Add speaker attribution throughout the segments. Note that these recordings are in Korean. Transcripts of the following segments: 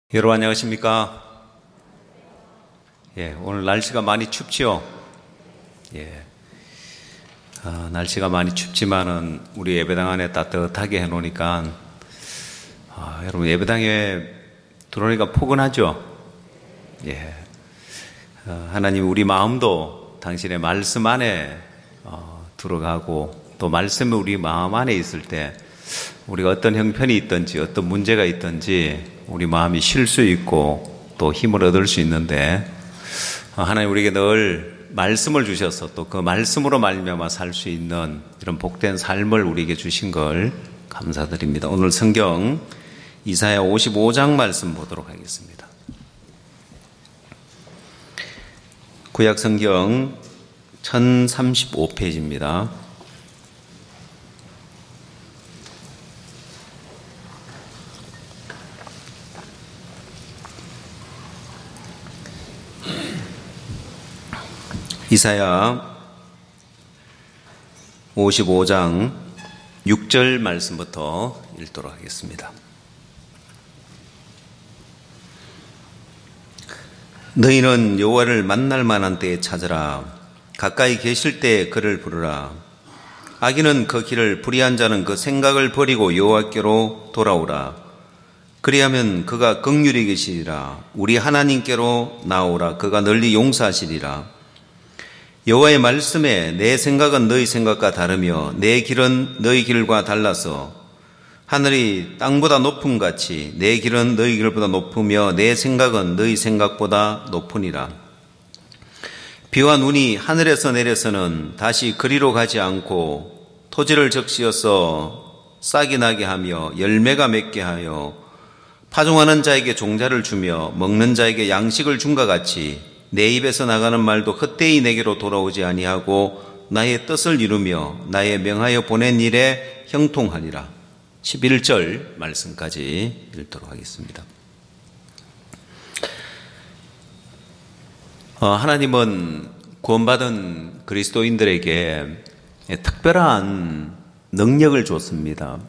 Speaker 1: 여러분 안녕하십니까? 오늘 날씨가 많이 춥지요? 날씨가 많이 춥지만은 우리 예배당 안에 따뜻하게 해놓으니까 여러분 예배당에 들어오니까 포근하죠? 하나님 우리 마음도 당신의 말씀 안에 들어가고 또 말씀이 우리 마음 안에 있을 때 우리가 어떤 형편이 있든지 어떤 문제가 있든지 우리 마음이 쉴 수 있고 또 힘을 얻을 수 있는데 하나님 우리에게 늘 말씀을 주셔서 또 그 말씀으로 말미암아 살 수 있는 이런 복된 삶을 우리에게 주신 걸 감사드립니다. 오늘 성경 이사야 55장 말씀 보도록 하겠습니다. 구약 성경 1035페이지입니다. 이사야 55장 6절 말씀부터 읽도록 하겠습니다. 너희는 여호와를 만날 만한 때에 찾으라. 가까이 계실 때에 그를 부르라. 악인은 그 길을 불의한 자는 그 생각을 버리고 여호와께로 돌아오라. 그리하면 그가 긍휼히 계시리라. 우리 하나님께로 나오라. 그가 널리 용서하시리라. 여호와의 말씀에 내 생각은 너희 생각과 다르며 내 길은 너희 길과 달라서 하늘이 땅보다 높음 같이 내 길은 너희 길보다 높으며 내 생각은 너희 생각보다 높으니라. 비와 눈이 하늘에서 내려서는 다시 그리로 가지 않고 토지를 적시어서 싹이 나게 하며 열매가 맺게 하여 파종하는 자에게 종자를 주며 먹는 자에게 양식을 준 것 같이 내 입에서 나가는 말도 헛되이 내게로 돌아오지 아니하고 나의 뜻을 이루며 나의 명하여 보낸 일에 형통하리라. 11절 말씀까지 읽도록 하겠습니다. 하나님은 구원받은 그리스도인들에게 특별한 능력을 줬습니다.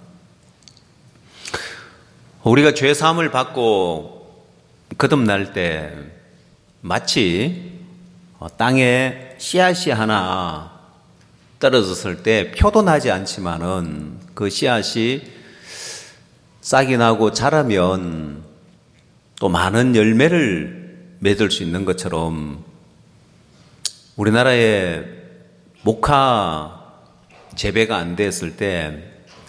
Speaker 1: 우리가 죄 사함을 받고 거듭날 때 마치 땅에 씨앗이 하나 떨어졌을 때 표도 나지 않지만은 그 씨앗이 싹이 나고 자라면 또 많은 열매를 맺을 수 있는 것처럼 우리나라에 목화 재배가 안 됐을 때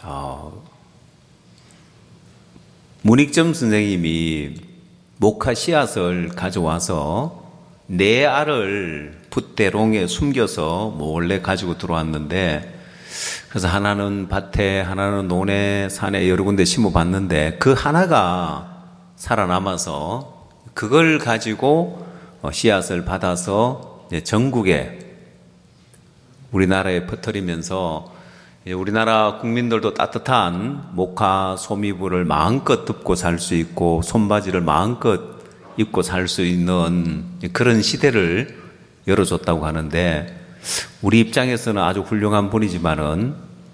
Speaker 1: 문익점 선생님이 목화 씨앗을 가져와서 네 알을 붓대롱에 숨겨서 몰래 가지고 들어왔는데 그래서 하나는 밭에 하나는 논에 산에 여러 군데 심어봤는데 그 하나가 살아남아서 그걸 가지고 씨앗을 받아서 전국에 우리나라에 퍼뜨리면서 우리나라 국민들도 따뜻한 목화 소미불을 마음껏 덮고 살 수 있고 손바지를 마음껏 입고 살 수 있는 그런 시대를 열어줬다고 하는데 우리 입장에서는 아주 훌륭한 분이지만은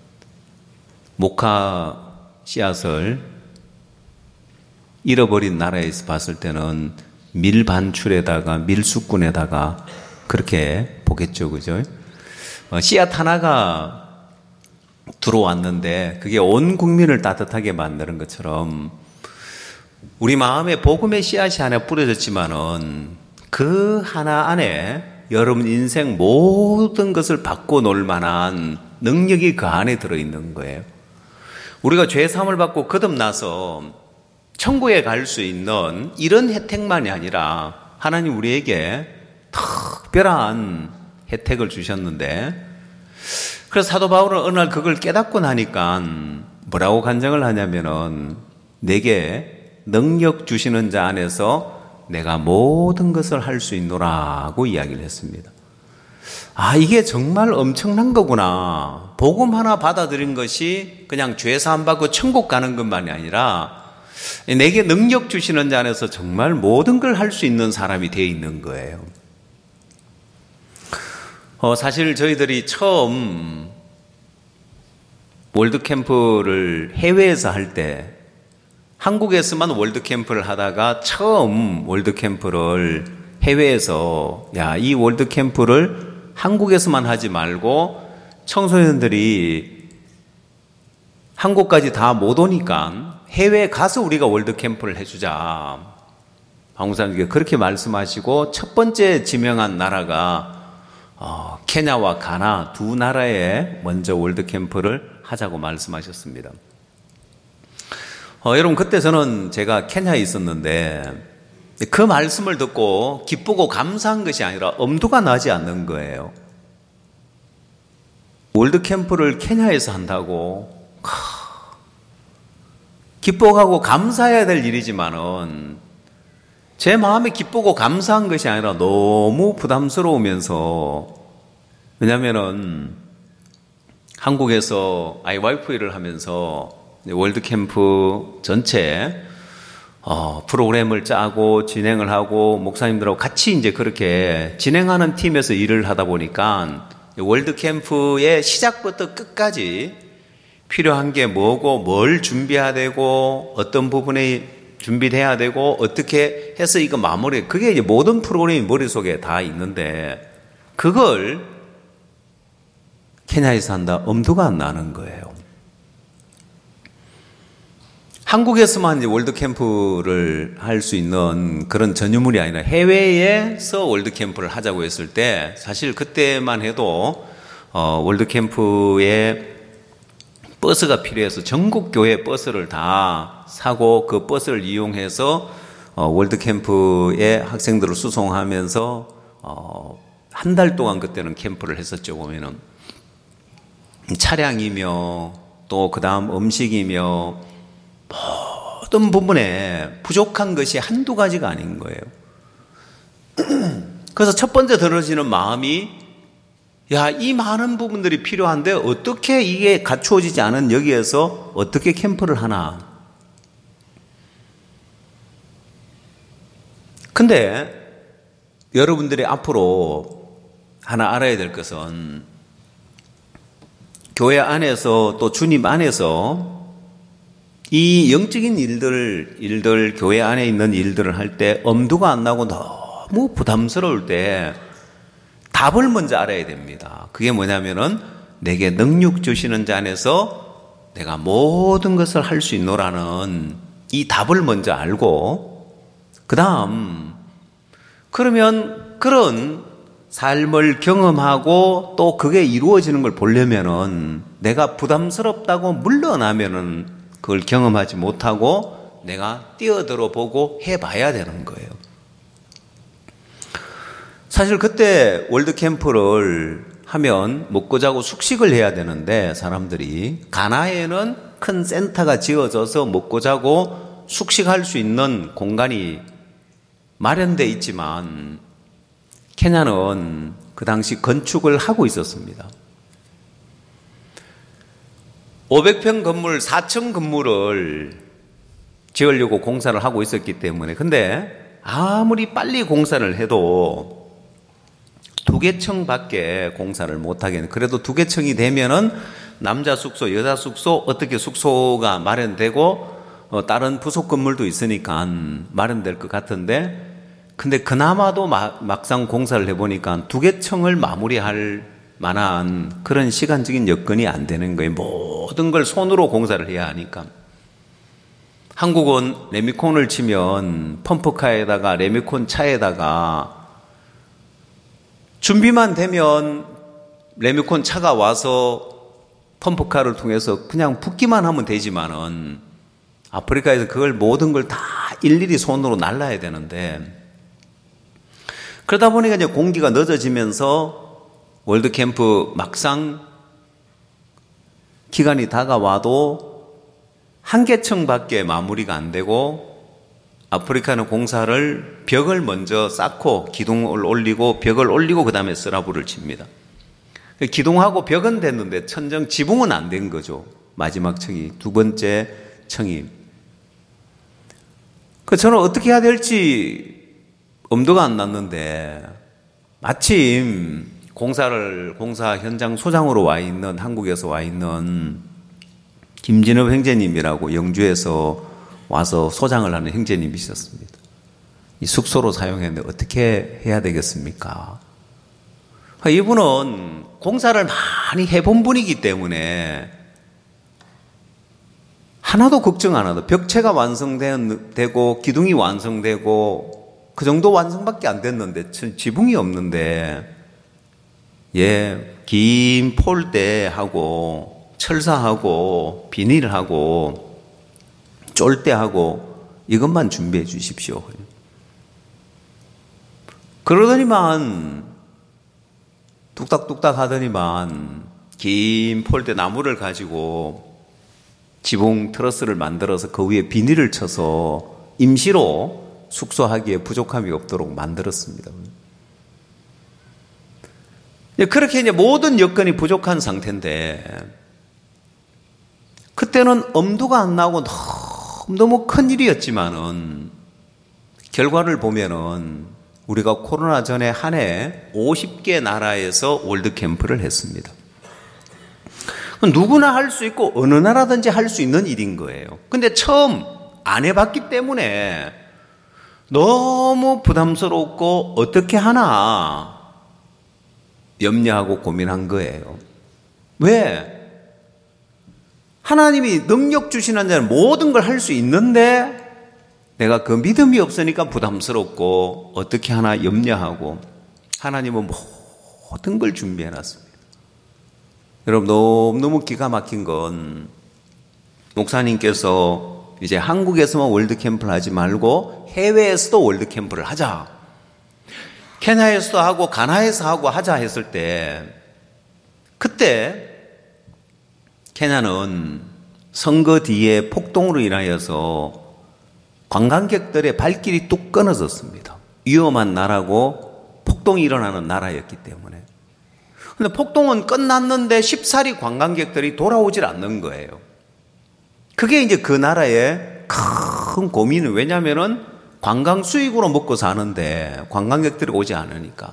Speaker 1: 목화 씨앗을 잃어버린 나라에서 봤을 때는 밀반출에다가 밀수꾼에다가 그렇게 보겠죠, 그죠? 씨앗 하나가 들어왔는데 그게 온 국민을 따뜻하게 만드는 것처럼 우리 마음에 복음의 씨앗이 하나 뿌려졌지만은 그 하나 안에 여러분 인생 모든 것을 바꿔놓을 만한 능력이 그 안에 들어있는 거예요. 우리가 죄사함을 받고 거듭나서 천국에 갈 수 있는 이런 혜택만이 아니라 하나님 우리에게 특별한 혜택을 주셨는데 그래서 사도 바울은 어느 날 그걸 깨닫고 나니까 뭐라고 간증을 하냐면은 내게 능력 주시는 자 안에서 내가 모든 것을 할 수 있노라고 이야기를 했습니다. 이게 정말 엄청난 거구나. 복음 하나 받아들인 것이 그냥 죄사함 받고 천국 가는 것만이 아니라 내게 능력 주시는 자 안에서 정말 모든 걸 할 수 있는 사람이 되어 있는 거예요. 사실 저희들이 처음 월드캠프를 해외에서 할 때 한국에서만 월드캠프를 하다가 처음 월드캠프를 해외에서 이 월드캠프를 한국에서만 하지 말고 청소년들이 한국까지 다 못 오니까 해외에 가서 우리가 월드캠프를 해주자. 방무사님께 그렇게 말씀하시고 첫 번째 지명한 나라가 케냐와 가나 두 나라에 먼저 월드캠프를 하자고 말씀하셨습니다. 여러분, 그때 제가 케냐에 있었는데 그 말씀을 듣고 기쁘고 감사한 것이 아니라 엄두가 나지 않는 거예요. 월드캠프를 케냐에서 한다고 기뻐하고 감사해야 될 일이지만은 제 마음이 기쁘고 감사한 것이 아니라 너무 부담스러우면서, 왜냐면은 한국에서 IYF 일을 하면서 월드캠프 전체 프로그램을 짜고 진행을 하고 목사님들하고 같이 이제 그렇게 진행하는 팀에서 일을 하다 보니까 월드캠프의 시작부터 끝까지 필요한 게 뭐고 뭘 준비해야 되고 어떤 부분에 준비돼야 되고 어떻게 해서 이거 마무리, 그게 이제 모든 프로그램이 머릿속에 다 있는데 그걸 케냐에서 한다 엄두가 안 나는 거예요. 한국에서만 이제 월드캠프를 할 수 있는 그런 전유물이 아니라 해외에서 월드캠프를 하자고 했을 때 사실 그때만 해도 월드캠프에 버스가 필요해서 전국 교회 버스를 다 사고 그 버스를 이용해서 월드캠프에 학생들을 수송하면서 한 달 동안 그때는 캠프를 했었죠. 보면은 차량이며 또 그 다음 음식이며 모든 부분에 부족한 것이 한두 가지가 아닌 거예요. 그래서 첫 번째 들어지는 마음이 이 많은 부분들이 필요한데 어떻게 이게 갖추어지지 않은 여기에서 어떻게 캠프를 하나. 근데 여러분들이 앞으로 하나 알아야 될 것은 교회 안에서 또 주님 안에서 이 영적인 일들 교회 안에 있는 일들을 할 때 엄두가 안 나고 너무 부담스러울 때 답을 먼저 알아야 됩니다. 그게 뭐냐면은 내게 능력 주시는 자 안에서 내가 모든 것을 할 수 있노라는 이 답을 먼저 알고 그 다음 그러면 그런 삶을 경험하고 또 그게 이루어지는 걸 보려면은 내가 부담스럽다고 물러나면은 그걸 경험하지 못하고 내가 뛰어들어 보고 해봐야 되는 거예요. 사실 그때 월드캠프를 하면 먹고 자고 숙식을 해야 되는데 사람들이 가나에는 큰 센터가 지어져서 먹고 자고 숙식할 수 있는 공간이 마련되어 있지만 케냐는 그 당시 건축을 하고 있었습니다. 500평 건물 4층 건물을 지으려고 공사를 하고 있었기 때문에 근데 아무리 빨리 공사를 해도 2개 층밖에 공사를 못하겠네. 그래도 2개 층이 되면은 남자 숙소, 여자 숙소 어떻게 숙소가 마련되고 다른 부속 건물도 있으니까 마련될 것 같은데 근데 그나마도 막상 공사를 해보니까 2개 층을 마무리할 만한 그런 시간적인 여건이 안 되는 거예요. 모든 걸 손으로 공사를 해야 하니까. 한국은 레미콘을 치면 펌프카에다가 레미콘 차에다가 준비만 되면 레미콘 차가 와서 펌프카를 통해서 그냥 붓기만 하면 되지만은 아프리카에서 그걸 모든 걸 다 일일이 손으로 날라야 되는데 그러다 보니까 이제 공기가 늦어지면서 월드캠프 막상 기간이 다가와도 한 개 층밖에 마무리가 안 되고 아프리카는 공사를 벽을 먼저 쌓고 기둥을 올리고 벽을 올리고 그 다음에 스라브를 칩니다. 기둥하고 벽은 됐는데 천정 지붕은 안 된 거죠. 마지막 층이 두 번째 층이. 저는 어떻게 해야 될지 엄두가 안 났는데 마침 공사 현장 소장으로 와 있는 한국에서 와 있는 김진업 형제님이라고 영주에서 와서 소장을 하는 형제님이셨습니다. 이 숙소로 사용했는데 어떻게 해야 되겠습니까? 이분은 공사를 많이 해본 분이기 때문에 하나도 걱정 안 하고 벽체가 완성되고 기둥이 완성되고 그 정도 완성밖에 안 됐는데 지붕이 없는데 긴 폴대하고 철사하고 비닐하고 쫄대하고 이것만 준비해 주십시오. 그러더니만 뚝딱뚝딱 하더니만 긴 폴대 나무를 가지고 지붕 트러스를 만들어서 그 위에 비닐을 쳐서 임시로 숙소하기에 부족함이 없도록 만들었습니다. 그렇게 이제 모든 여건이 부족한 상태인데 그때는 엄두가 안 나고 너무 큰 일이었지만은 결과를 보면은 우리가 코로나 전에 한 해 50개 나라에서 월드캠프를 했습니다. 누구나 할 수 있고 어느 나라든지 할 수 있는 일인 거예요. 근데 처음 안 해봤기 때문에 너무 부담스럽고 어떻게 하나 염려하고 고민한 거예요. 왜? 하나님이 능력 주시는 자는 모든 걸 할 수 있는데 내가 그 믿음이 없으니까 부담스럽고 어떻게 하나 염려하고 하나님은 모든 걸 준비해 놨습니다. 여러분 너무 기가 막힌 건 목사님께서 이제 한국에서만 월드캠프를 하지 말고 해외에서도 월드캠프를 하자. 케냐에서도 하고 가나에서 하고 하자 했을 때 그때 케냐는 선거 뒤에 폭동으로 인하여서 관광객들의 발길이 뚝 끊어졌습니다. 위험한 나라고 폭동이 일어나는 나라였기 때문에. 근데 폭동은 끝났는데 쉽사리 관광객들이 돌아오질 않는 거예요. 그게 이제 그 나라의 큰 고민은 왜냐면은 관광 수익으로 먹고 사는데 관광객들이 오지 않으니까.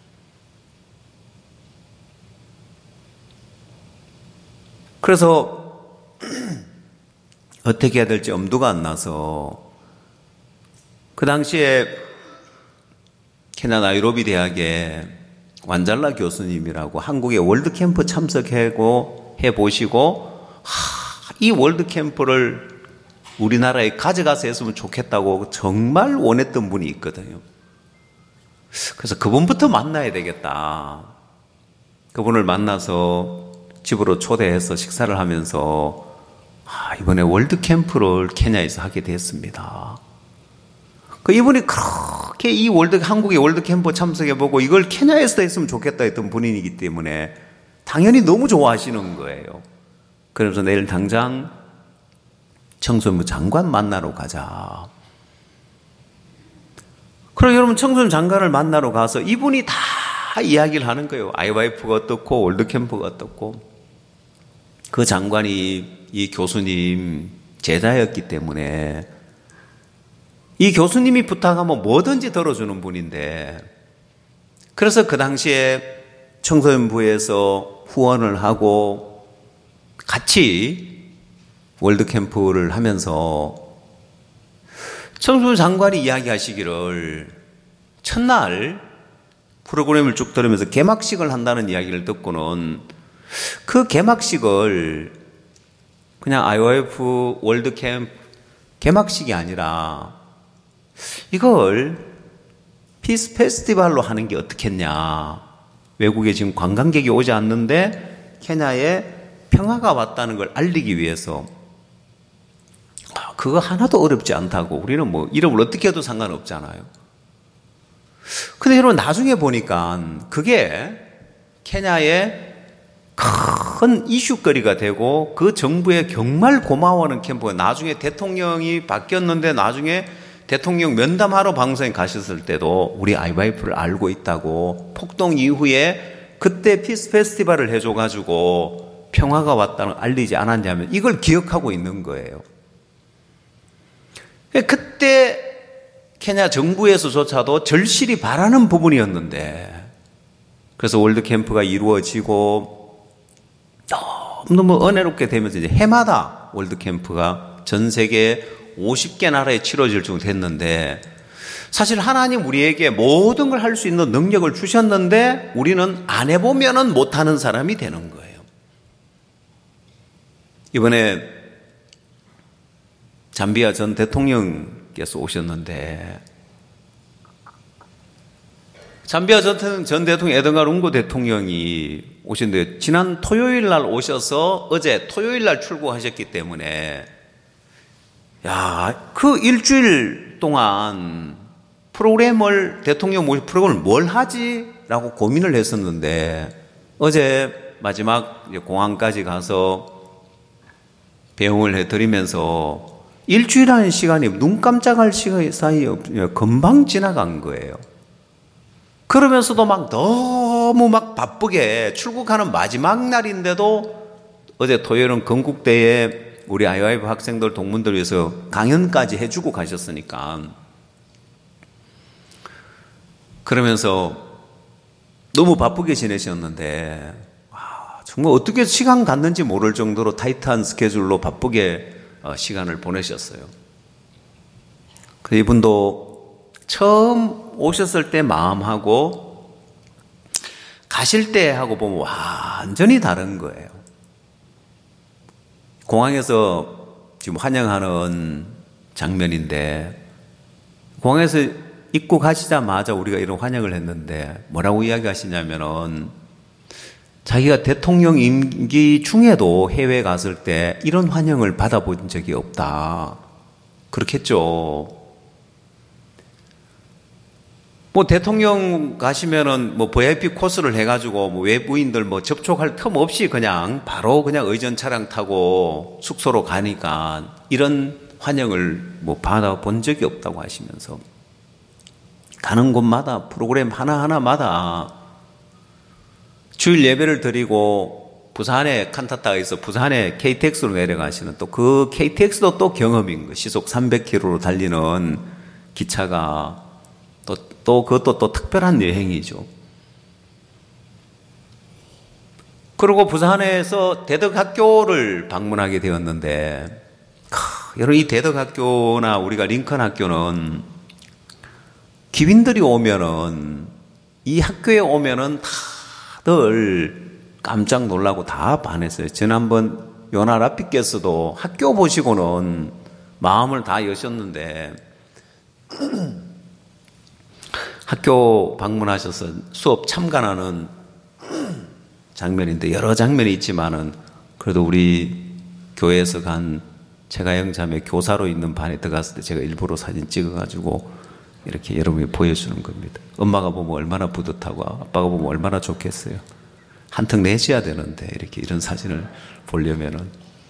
Speaker 1: 그래서 어떻게 해야 될지 엄두가 안 나서 그 당시에 케냐 나이로비 대학에 완잘라 교수님이라고 한국에 월드캠프 참석하고 해보시고 이 월드캠프를 우리나라에 가져가서 했으면 좋겠다고 정말 원했던 분이 있거든요. 그래서 그분부터 만나야 되겠다. 그분을 만나서 집으로 초대해서 식사를 하면서 이번에 월드캠프를 케냐에서 하게 됐습니다. 이분이 그렇게 한국의 월드캠프 참석해보고 이걸 케냐에서도 했으면 좋겠다 했던 분이기 때문에 당연히 너무 좋아하시는 거예요. 그래서 내일 당장 청소년부 장관 만나러 가자. 그럼 여러분 청소년 장관을 만나러 가서 이분이 다 이야기를 하는 거예요. IYF가 어떻고 월드캠프가 어떻고. 그 장관이 이 교수님 제자였기 때문에 이 교수님이 부탁하면 뭐든지 들어주는 분인데 그래서 그 당시에 청소년부에서 후원을 하고 같이 월드캠프를 하면서 청소년 장관이 이야기하시기를 첫날 프로그램을 쭉 들으면서 개막식을 한다는 이야기를 듣고는 그 개막식을 그냥 IOF 월드캠프 개막식이 아니라 이걸 피스 페스티벌로 하는 게 어떻겠냐. 외국에 지금 관광객이 오지 않는데 케냐에 평화가 왔다는 걸 알리기 위해서 그거 하나도 어렵지 않다고. 우리는 뭐 이름을 어떻게 해도 상관없잖아요. 근데 여러분 나중에 보니까 그게 케냐의 큰 이슈거리가 되고 그 정부에 정말 고마워하는 캠프가 나중에 대통령이 바뀌었는데 나중에 대통령 면담하러 방송에 가셨을 때도 우리 IYF를 알고 있다고 폭동 이후에 그때 피스 페스티벌을 해줘가지고 평화가 왔다는 걸 알리지 않았냐면 이걸 기억하고 있는 거예요. 그때 케냐 정부에서조차도 절실히 바라는 부분이었는데 그래서 월드캠프가 이루어지고 너무 은혜롭게 되면서 이제 해마다 월드캠프가 전 세계 50개 나라에 치러질 정도 됐는데, 사실 하나님 우리에게 모든 걸 할 수 있는 능력을 주셨는데 우리는 안 해보면은 못하는 사람이 되는 거예요. 이번에 잠비아 전 대통령께서 오셨는데, 잠비아 전 대통령 에드가 룽고 대통령이 오셨는데 지난 토요일 날 오셔서 어제 토요일 날 출국하셨기 때문에 그 일주일 동안 대통령 모실 프로그램을 뭘 하지? 라고 고민을 했었는데 어제 마지막 공항까지 가서 배웅을 해드리면서 일주일이라는 시간이 눈 깜짝할 시간 사이에 금방 지나간 거예요. 그러면서도 너무 바쁘게 출국하는 마지막 날인데도 어제 토요일은 건국대에 우리 IYF 학생들 동문들 위해서 강연까지 해주고 가셨으니까, 그러면서 너무 바쁘게 지내셨는데 정말 어떻게 시간 갔는지 모를 정도로 타이트한 스케줄로 바쁘게 시간을 보내셨어요. 이분도 처음 오셨을 때 마음하고 가실 때 하고 보면 완전히 다른 거예요. 공항에서 지금 환영하는 장면인데, 공항에서 입국하시자마자 우리가 이런 환영을 했는데 뭐라고 이야기하시냐면은 자기가 대통령 임기 중에도 해외에 갔을 때 이런 환영을 받아본 적이 없다. 그렇겠죠. 대통령 가시면은 VIP 코스를 해가지고 외부인들 접촉할 틈 없이 그냥 바로 의전 차량 타고 숙소로 가니까 이런 환영을 받아본 적이 없다고 하시면서, 가는 곳마다 프로그램 하나하나마다 주일 예배를 드리고 부산에 칸타타에서 부산에 KTX로 내려가시는 또 그 KTX도 또 경험인 거예요. 시속 300km로 달리는 기차가 또 그것도 또 특별한 여행이죠. 그리고 부산에서 대덕학교를 방문하게 되었는데, 여러분 이 대덕학교나 우리가 링컨 학교는 기빈들이 오면은, 이 학교에 오면은 다들 깜짝 놀라고 다 반했어요. 지난번 요나 라피께서도 학교 보시고는 마음을 다 여셨는데 학교 방문하셔서 수업 참관하는 장면인데, 여러 장면이 있지만은 그래도 우리 교회에서 간 최가영 자매 교사로 있는 반에 들어갔을 때 제가 일부러 사진 찍어가지고 이렇게 여러분이 보여주는 겁니다. 엄마가 보면 얼마나 뿌듯하고 아빠가 보면 얼마나 좋겠어요. 한턱 내셔야 되는데 이런 사진을 보려면은.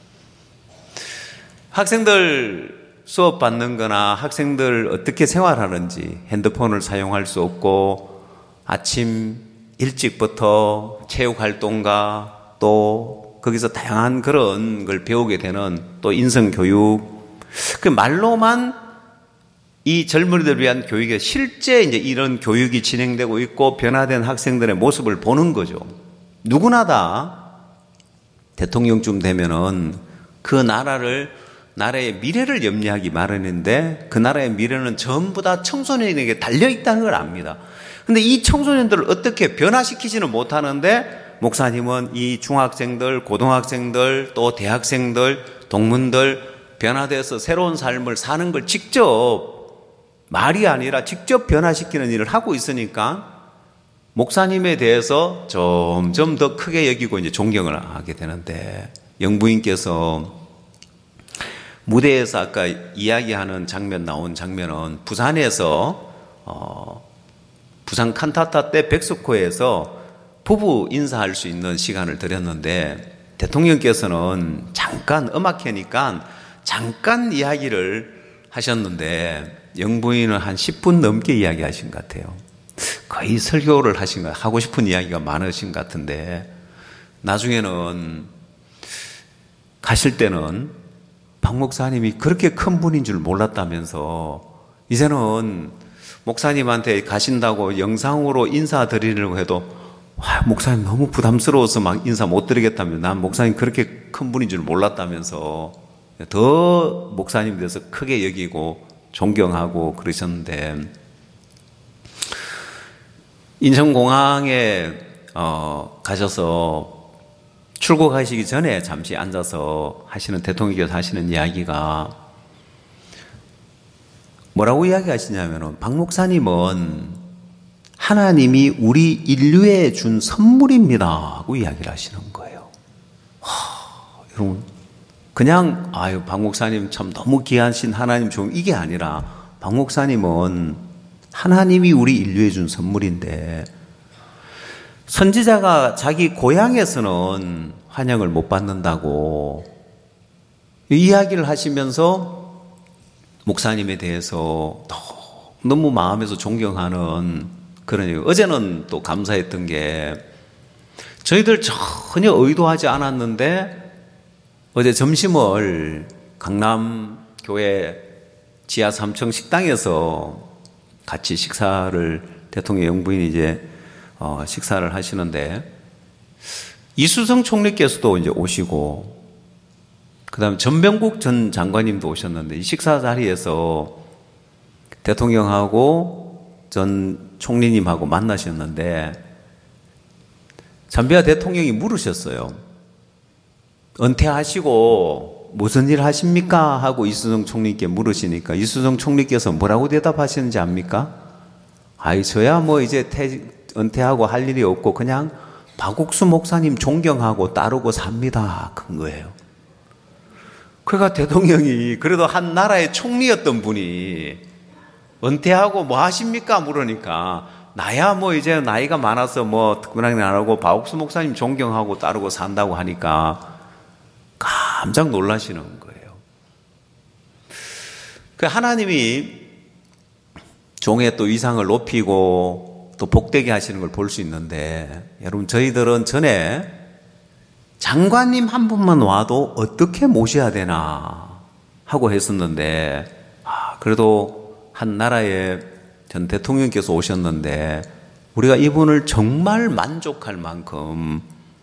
Speaker 1: 학생들 수업 받는 거나 학생들 어떻게 생활하는지, 핸드폰을 사용할 수 없고 아침 일찍부터 체육활동과 또 거기서 다양한 그런 걸 배우게 되는 또 인성교육, 그 말로만 이 젊은이들을 위한 교육에 실제 이런 교육이 진행되고 있고 변화된 학생들의 모습을 보는 거죠. 누구나 다 대통령쯤 되면은 그 나라의 미래를 염려하기 마련인데, 그 나라의 미래는 전부 다 청소년에게 달려있다는 걸 압니다. 근데 이 청소년들을 어떻게 변화시키지는 못하는데, 목사님은 이 중학생들, 고등학생들, 또 대학생들, 동문들 변화돼서 새로운 삶을 사는 걸 직접, 말이 아니라 직접 변화시키는 일을 하고 있으니까 목사님에 대해서 점점 더 크게 여기고 존경을 하게 되는데, 영부인께서 무대에서 아까 이야기하는 나온 장면은 부산에서 부산 칸타타 때 백석호에서 부부 인사할 수 있는 시간을 드렸는데, 대통령께서는 잠깐 음악회니까 잠깐 이야기를 하셨는데 영부인은 한 10분 넘게 이야기하신 것 같아요. 거의 설교를 하신 것, 하고 싶은 이야기가 많으신 것 같은데, 나중에는 가실 때는 박 목사님이 그렇게 큰 분인 줄 몰랐다면서, 이제는 목사님한테 가신다고 영상으로 인사드리려고 해도 목사님 너무 부담스러워서 막 인사 못 드리겠다며, 난 목사님 그렇게 큰 분인 줄 몰랐다면서 더 목사님 돼서 크게 여기고 존경하고 그러셨는데, 인천공항에 가셔서 출국하시기 전에 잠시 앉아서 하시는, 대통령께서 하시는 이야기가 뭐라고 이야기하시냐면은, 박 목사님은 하나님이 우리 인류에 준 선물입니다 하고 이야기를 하시는 거예요. 여러분, 그냥 박 목사님 참 너무 귀하신 하나님 좀, 이게 아니라 박 목사님은 하나님이 우리 인류에 준 선물인데, 선지자가 자기 고향에서는 환영을 못 받는다고 이야기를 하시면서 목사님에 대해서 너무 마음에서 존경하는 그런 얘기. 어제는 또 감사했던 게, 저희들 전혀 의도하지 않았는데 어제 점심을 강남교회 지하 3층 식당에서 같이 식사를, 대통령 영부인이 이제 식사를 하시는데, 이수성 총리께서도 이제 오시고, 그 다음에 전병국 전 장관님도 오셨는데, 이 식사 자리에서 대통령하고 전 총리님하고 만나셨는데, 잠비아 대통령이 물으셨어요. 은퇴하시고 무슨 일 하십니까? 하고 이수성 총리께 물으시니까 이수성 총리께서 뭐라고 대답하시는지 압니까? 저야 뭐 이제 은퇴하고 할 일이 없고 그냥 박옥수 목사님 존경하고 따르고 삽니다. 큰 거예요. 그러니까 대통령이, 그래도 한 나라의 총리였던 분이 은퇴하고 뭐 하십니까? 물으니까, 나야 뭐 이제 나이가 많아서 뭐 특별하게 안 하고 박옥수 목사님 존경하고 따르고 산다고 하니까 깜짝 놀라시는 거예요. 그 하나님이 종의 또 위상을 높이고 또 복되게 하시는 걸 볼 수 있는데, 여러분, 저희들은 전에 장관님 한 분만 와도 어떻게 모셔야 되나 하고 했었는데, 그래도 한 나라의 전 대통령께서 오셨는데 우리가 이분을 정말 만족할 만큼,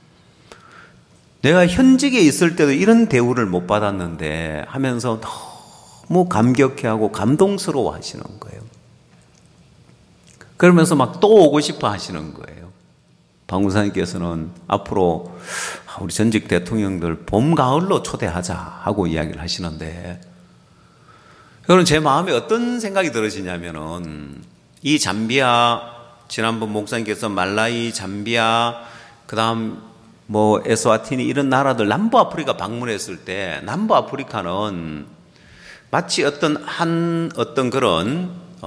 Speaker 1: 내가 현직에 있을 때도 이런 대우를 못 받았는데 하면서 너무 감격해하고 감동스러워 하시는 거예요. 그러면서 막 또 오고 싶어 하시는 거예요. 박 목사님께서는 앞으로 우리 전직 대통령들 봄, 가을로 초대하자 하고 이야기를 하시는데, 여러분, 제 마음에 어떤 생각이 들어지냐면은, 이 잠비아, 지난번 목사님께서 말라위, 잠비아, 그 다음 뭐 에스와티니 이런 나라들 남부 아프리카 방문했을 때, 남부 아프리카는 마치 어떤 그런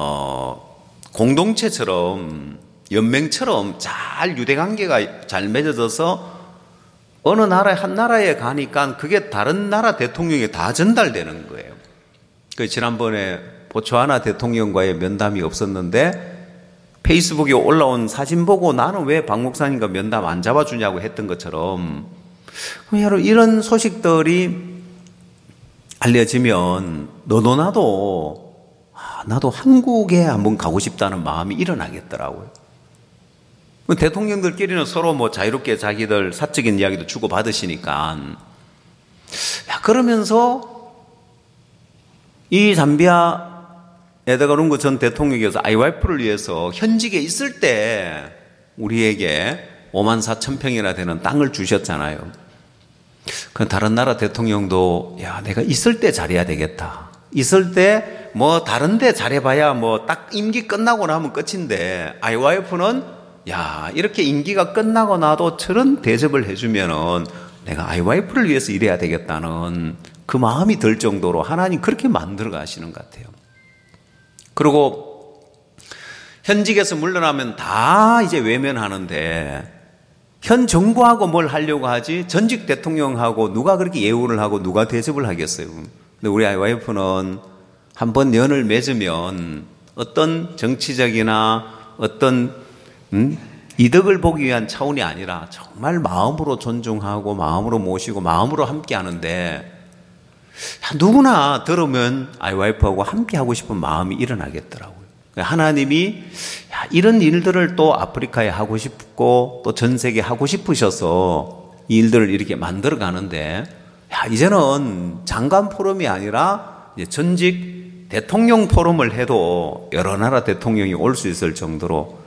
Speaker 1: 공동체처럼, 연맹처럼 잘 유대관계가 잘 맺어져서 어느 나라에, 한 나라에 가니까 그게 다른 나라 대통령에 다 전달되는 거예요. 그 지난번에 보츠와나 대통령과의 면담이 없었는데 페이스북에 올라온 사진 보고 나는 왜 박 목사님과 면담 안 잡아주냐고 했던 것처럼, 여러분, 이런 소식들이 알려지면 너도 나도 한국에 한번 가고 싶다는 마음이 일어나겠더라고요. 대통령들끼리는 서로 뭐 자유롭게 자기들 사적인 이야기도 주고받으시니까. 그러면서 이 잠비아 에드가룬고 전 대통령께서 아이와이프를 위해서 현직에 있을 때 우리에게 54,000평이나 되는 땅을 주셨잖아요. 그 다른 나라 대통령도 내가 있을 때 잘해야 되겠다. 있을 때 뭐 다른 데 잘해봐야 뭐 딱 임기 끝나고 나면 끝인데, 아이와이프는 이렇게 임기가 끝나고 나도 저런 대접을 해주면은 내가 아이와이프를 위해서 일해야 되겠다는 그 마음이 들 정도로 하나님 그렇게 만들어 가시는 것 같아요. 그리고 현직에서 물러나면 다 이제 외면하는데, 현 정부하고 뭘 하려고 하지? 전직 대통령하고 누가 그렇게 예우를 하고 누가 대접을 하겠어요? 근데 우리 와이프는 한번 연을 맺으면 어떤 정치적이나 어떤 이득을 보기 위한 차원이 아니라 정말 마음으로 존중하고 마음으로 모시고 마음으로 함께 하는데, 누구나 들으면 아이와이프하고 함께 하고 싶은 마음이 일어나겠더라고요. 하나님이 이런 일들을 또 아프리카에 하고 싶고 또 전 세계에 하고 싶으셔서 이 일들을 이렇게 만들어 가는데, 야, 이제는 장관 포럼이 아니라 이제 전직 대통령 포럼을 해도 여러 나라 대통령이 올 수 있을 정도로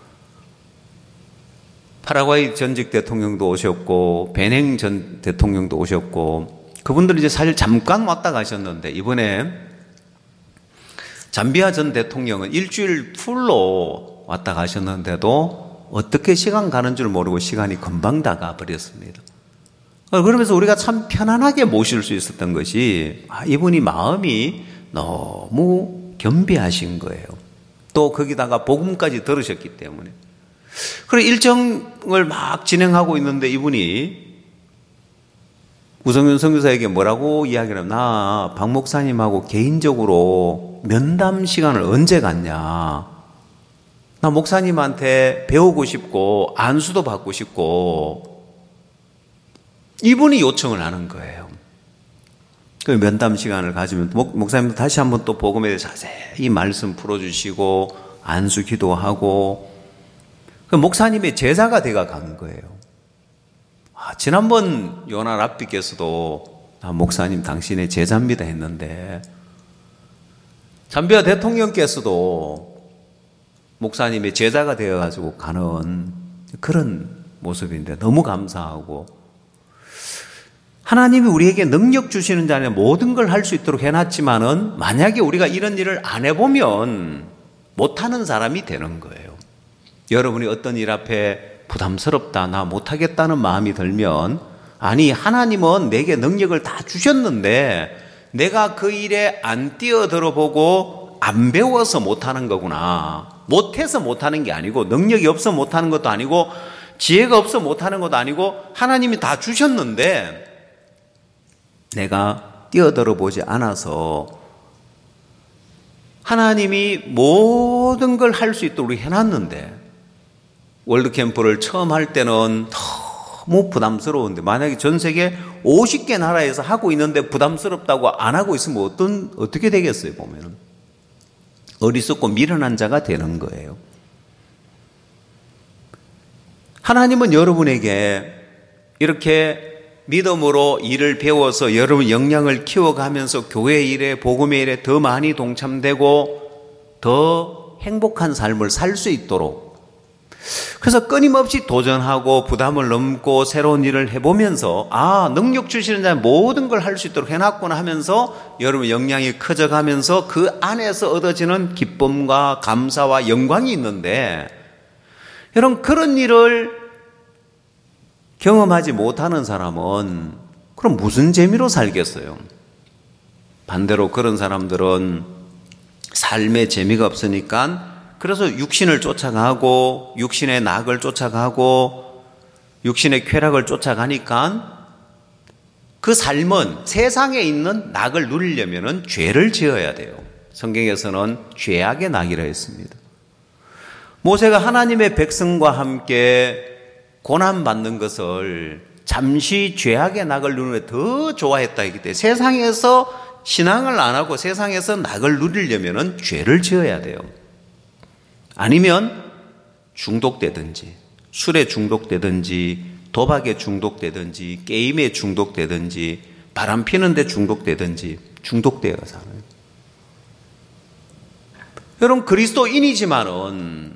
Speaker 1: 파라과이 전직 대통령도 오셨고 베냉 전 대통령도 오셨고 그분들이 이제 사실 잠깐 왔다 가셨는데 이번에 잠비아 전 대통령은 일주일 풀로 왔다 가셨는데도 어떻게 시간 가는 줄 모르고 시간이 금방 다가 버렸습니다. 그러면서 우리가 참 편안하게 모실 수 있었던 것이 이분이 마음이 너무 겸비하신 거예요. 또 거기다가 복음까지 들으셨기 때문에. 그리고 일정을 막 진행하고 있는데 이분이 우성윤 선교사에게 뭐라고 이야기를 하면 나 박 목사님하고 개인적으로 면담 시간을 언제 갖냐. 나 목사님한테 배우고 싶고 안수도 받고 싶고 이분이 요청을 하는 거예요. 그 면담 시간을 가지면 목사님도 다시 한번 또 복음에 대해 자세히 말씀 풀어주시고 안수 기도하고 그 목사님의 제자가 돼가 가는 거예요. 지난번 요나 랍비께서도 목사님 당신의 제자입니다 했는데 잠비아 대통령께서도 목사님의 제자가 되어가지고 가는 그런 모습인데 너무 감사하고 하나님이 우리에게 능력 주시는 자는 모든 걸 할 수 있도록 해놨지만은 만약에 우리가 이런 일을 안 해보면 못하는 사람이 되는 거예요. 여러분이 어떤 일 앞에 부담스럽다, 나 못하겠다는 마음이 들면 아니 하나님은 내게 능력을 다 주셨는데 내가 그 일에 안 뛰어들어 보고 안 배워서 못하는 거구나. 못해서 못하는 게 아니고 능력이 없어 못하는 것도 아니고 지혜가 없어 못하는 것도 아니고 하나님이 다 주셨는데 내가 뛰어들어 보지 않아서 하나님이 모든 걸 할 수 있도록 해놨는데 월드캠프를 처음 할 때는 너무 부담스러운데 만약에 전 세계 50개 나라에서 하고 있는데 부담스럽다고 안 하고 있으면 어떻게 되겠어요 보면은. 어리석고 미련한 자가 되는 거예요. 하나님은 여러분에게 이렇게 믿음으로 일을 배워서 여러분 역량을 키워가면서 교회 일에 복음의 일에 더 많이 동참되고 더 행복한 삶을 살 수 있도록 그래서 끊임없이 도전하고 부담을 넘고 새로운 일을 해보면서 능력 주시는 자 모든 걸 할 수 있도록 해놨구나 하면서 여러분 역량이 커져가면서 그 안에서 얻어지는 기쁨과 감사와 영광이 있는데 여러분 그런 일을 경험하지 못하는 사람은 그럼 무슨 재미로 살겠어요? 반대로 그런 사람들은 삶에 재미가 없으니까 그래서 육신을 쫓아가고 육신의 낙을 쫓아가고 육신의 쾌락을 쫓아가니까 그 삶은 세상에 있는 낙을 누리려면 죄를 지어야 돼요. 성경에서는 죄악의 낙이라 했습니다. 모세가 하나님의 백성과 함께 고난받는 것을 잠시 죄악의 낙을 누리는 게 더 좋아했다 했기 때문에 세상에서 신앙을 안 하고 세상에서 낙을 누리려면 죄를 지어야 돼요. 아니면 중독되든지 술에 중독되든지 도박에 중독되든지 게임에 중독되든지 바람 피는데 중독되든지 중독되어 살아요. 여러분 그리스도인이지만은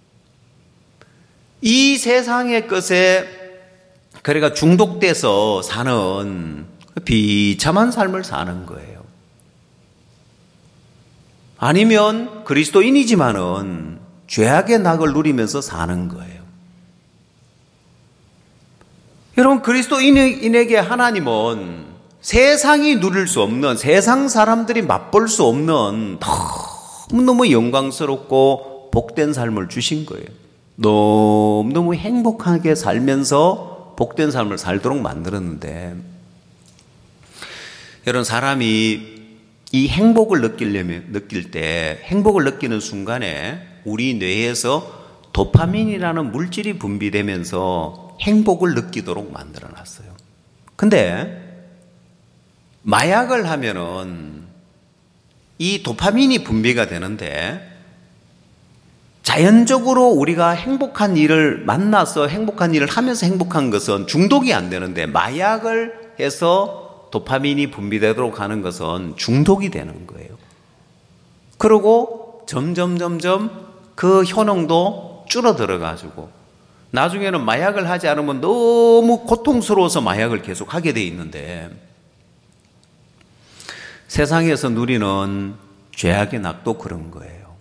Speaker 1: 이 세상의 것에 그러니까 중독돼서 사는 비참한 삶을 사는 거예요. 아니면 그리스도인이지만은 죄악의 낙을 누리면서 사는 거예요. 여러분 그리스도인에게 하나님은 세상이 누릴 수 없는 세상 사람들이 맛볼 수 없는 너무너무 영광스럽고 복된 삶을 주신 거예요. 너무너무 행복하게 살면서 복된 삶을 살도록 만들었는데 여러분 사람이 이 행복을 느낄 때 행복을 느끼는 순간에 우리 뇌에서 도파민이라는 물질이 분비되면서 행복을 느끼도록 만들어놨어요. 근데 마약을 하면은 이 도파민이 분비가 되는데 자연적으로 우리가 행복한 일을 만나서 행복한 일을 하면서 행복한 것은 중독이 안 되는데 마약을 해서 도파민이 분비되도록 하는 것은 중독이 되는 거예요. 그리고 점점 그 효능도 줄어들어가지고 나중에는 마약을 하지 않으면 너무 고통스러워서 마약을 계속 하게 돼 있는데, 세상에서 누리는 죄악의 낙도 그런 거예요.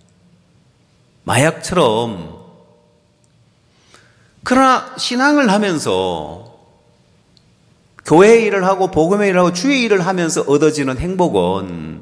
Speaker 1: 마약처럼. 그러나 신앙을 하면서 교회 일을 하고 복음의 일을 하고 주의 일을 하면서 얻어지는 행복은,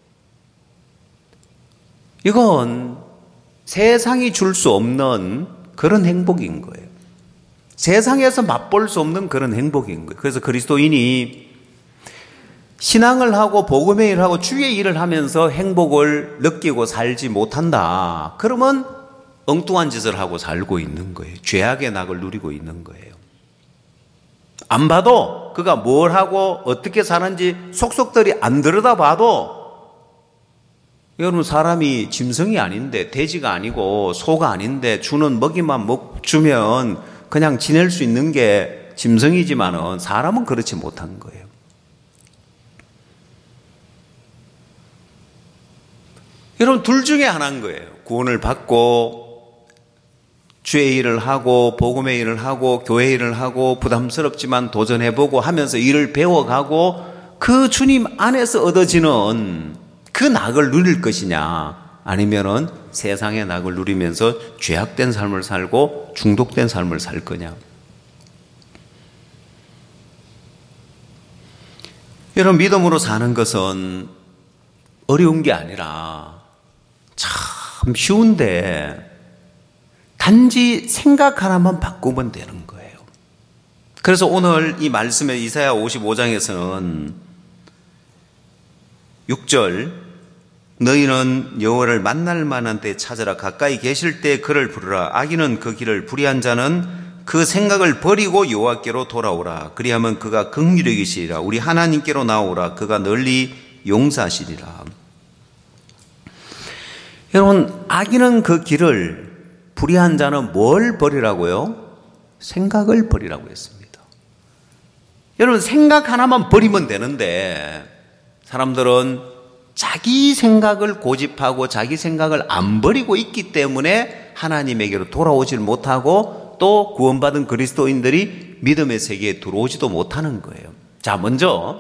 Speaker 1: 이건 세상이 줄 수 없는 그런 행복인 거예요. 세상에서 맛볼 수 없는 그런 행복인 거예요. 그래서 그리스도인이 신앙을 하고 복음의 일을 하고 주의 일을 하면서 행복을 느끼고 살지 못한다. 그러면 엉뚱한 짓을 하고 살고 있는 거예요. 죄악의 낙을 누리고 있는 거예요. 안 봐도 그가 뭘 하고 어떻게 사는지 속속들이 안 들여다봐도, 여러분, 사람이 짐승이 아닌데, 돼지가 아니고 소가 아닌데 주는 먹이만 주면 그냥 지낼 수 있는 게 짐승이지만은 사람은 그렇지 못한 거예요. 여러분, 둘 중에 하나인 거예요. 구원을 받고 주의 일을 하고 복음의 일을 하고 교회 일을 하고 부담스럽지만 도전해보고 하면서 일을 배워가고 그 주님 안에서 얻어지는 그 낙을 누릴 것이냐, 아니면은 세상의 낙을 누리면서 죄악된 삶을 살고 중독된 삶을 살 거냐. 여러분, 믿음으로 사는 것은 어려운 게 아니라 참 쉬운데, 단지 생각 하나만 바꾸면 되는 거예요. 그래서 오늘 이 말씀에 이사야 55장에서는 6절, 너희는 여호와를 만날 만한 때 찾으라. 가까이 계실 때 그를 부르라. 악인은 그 길을 불의한 자는 그 생각을 버리고 여호와께로 돌아오라. 그리하면 그가 긍휼히 여기시리라. 우리 하나님께로 나오라. 그가 널리 용서하시리라. 여러분, 악인은 그 길을, 불의한 자는 뭘 버리라고요? 생각을 버리라고 했습니다. 여러분, 생각 하나만 버리면 되는데 사람들은 자기 생각을 고집하고 자기 생각을 안 버리고 있기 때문에 하나님에게로 돌아오질 못하고 또 구원받은 그리스도인들이 믿음의 세계에 들어오지도 못하는 거예요. 자, 먼저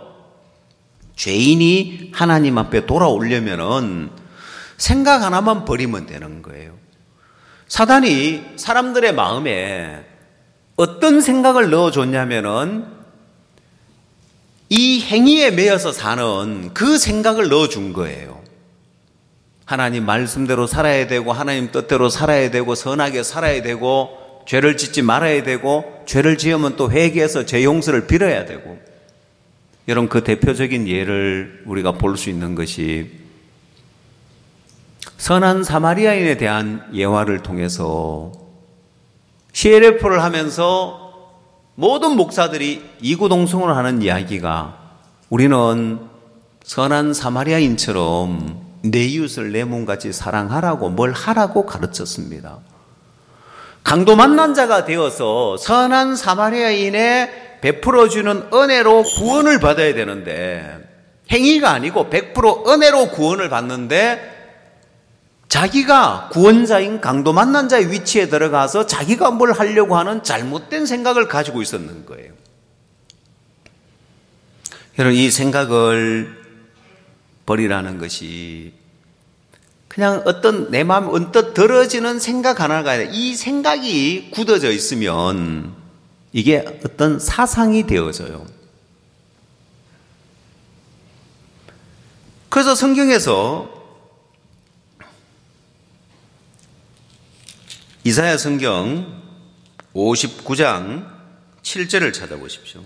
Speaker 1: 죄인이 하나님 앞에 돌아오려면은 생각 하나만 버리면 되는 거예요. 사단이 사람들의 마음에 어떤 생각을 넣어줬냐면은 이 행위에 매여서 사는 그 생각을 넣어준 거예요. 하나님 말씀대로 살아야 되고 하나님 뜻대로 살아야 되고 선하게 살아야 되고 죄를 짓지 말아야 되고 죄를 지으면 또 회개해서 죄 용서를 빌어야 되고. 여러분, 그 대표적인 예를 우리가 볼 수 있는 것이 선한 사마리아인에 대한 예화를 통해서 CLF를 하면서 모든 목사들이 이구동성을 하는 이야기가, 우리는 선한 사마리아인처럼 내 이웃을 내 몸같이 사랑하라고, 뭘 하라고 가르쳤습니다. 강도 만난 자가 되어서 선한 사마리아인에 베풀어주는 은혜로 구원을 받아야 되는데, 행위가 아니고 100% 은혜로 구원을 받는데 자기가 구원자인 강도 만난 자의 위치에 들어가서 자기가 뭘 하려고 하는 잘못된 생각을 가지고 있었는 거예요. 여러분, 이 생각을 버리라는 것이 그냥 어떤 내 마음에 언뜻 들어지는 생각 하나가 아니라 이 생각이 굳어져 있으면 이게 어떤 사상이 되어져요. 그래서 성경에서 이사야 성경 59장 7절을 찾아보십시오.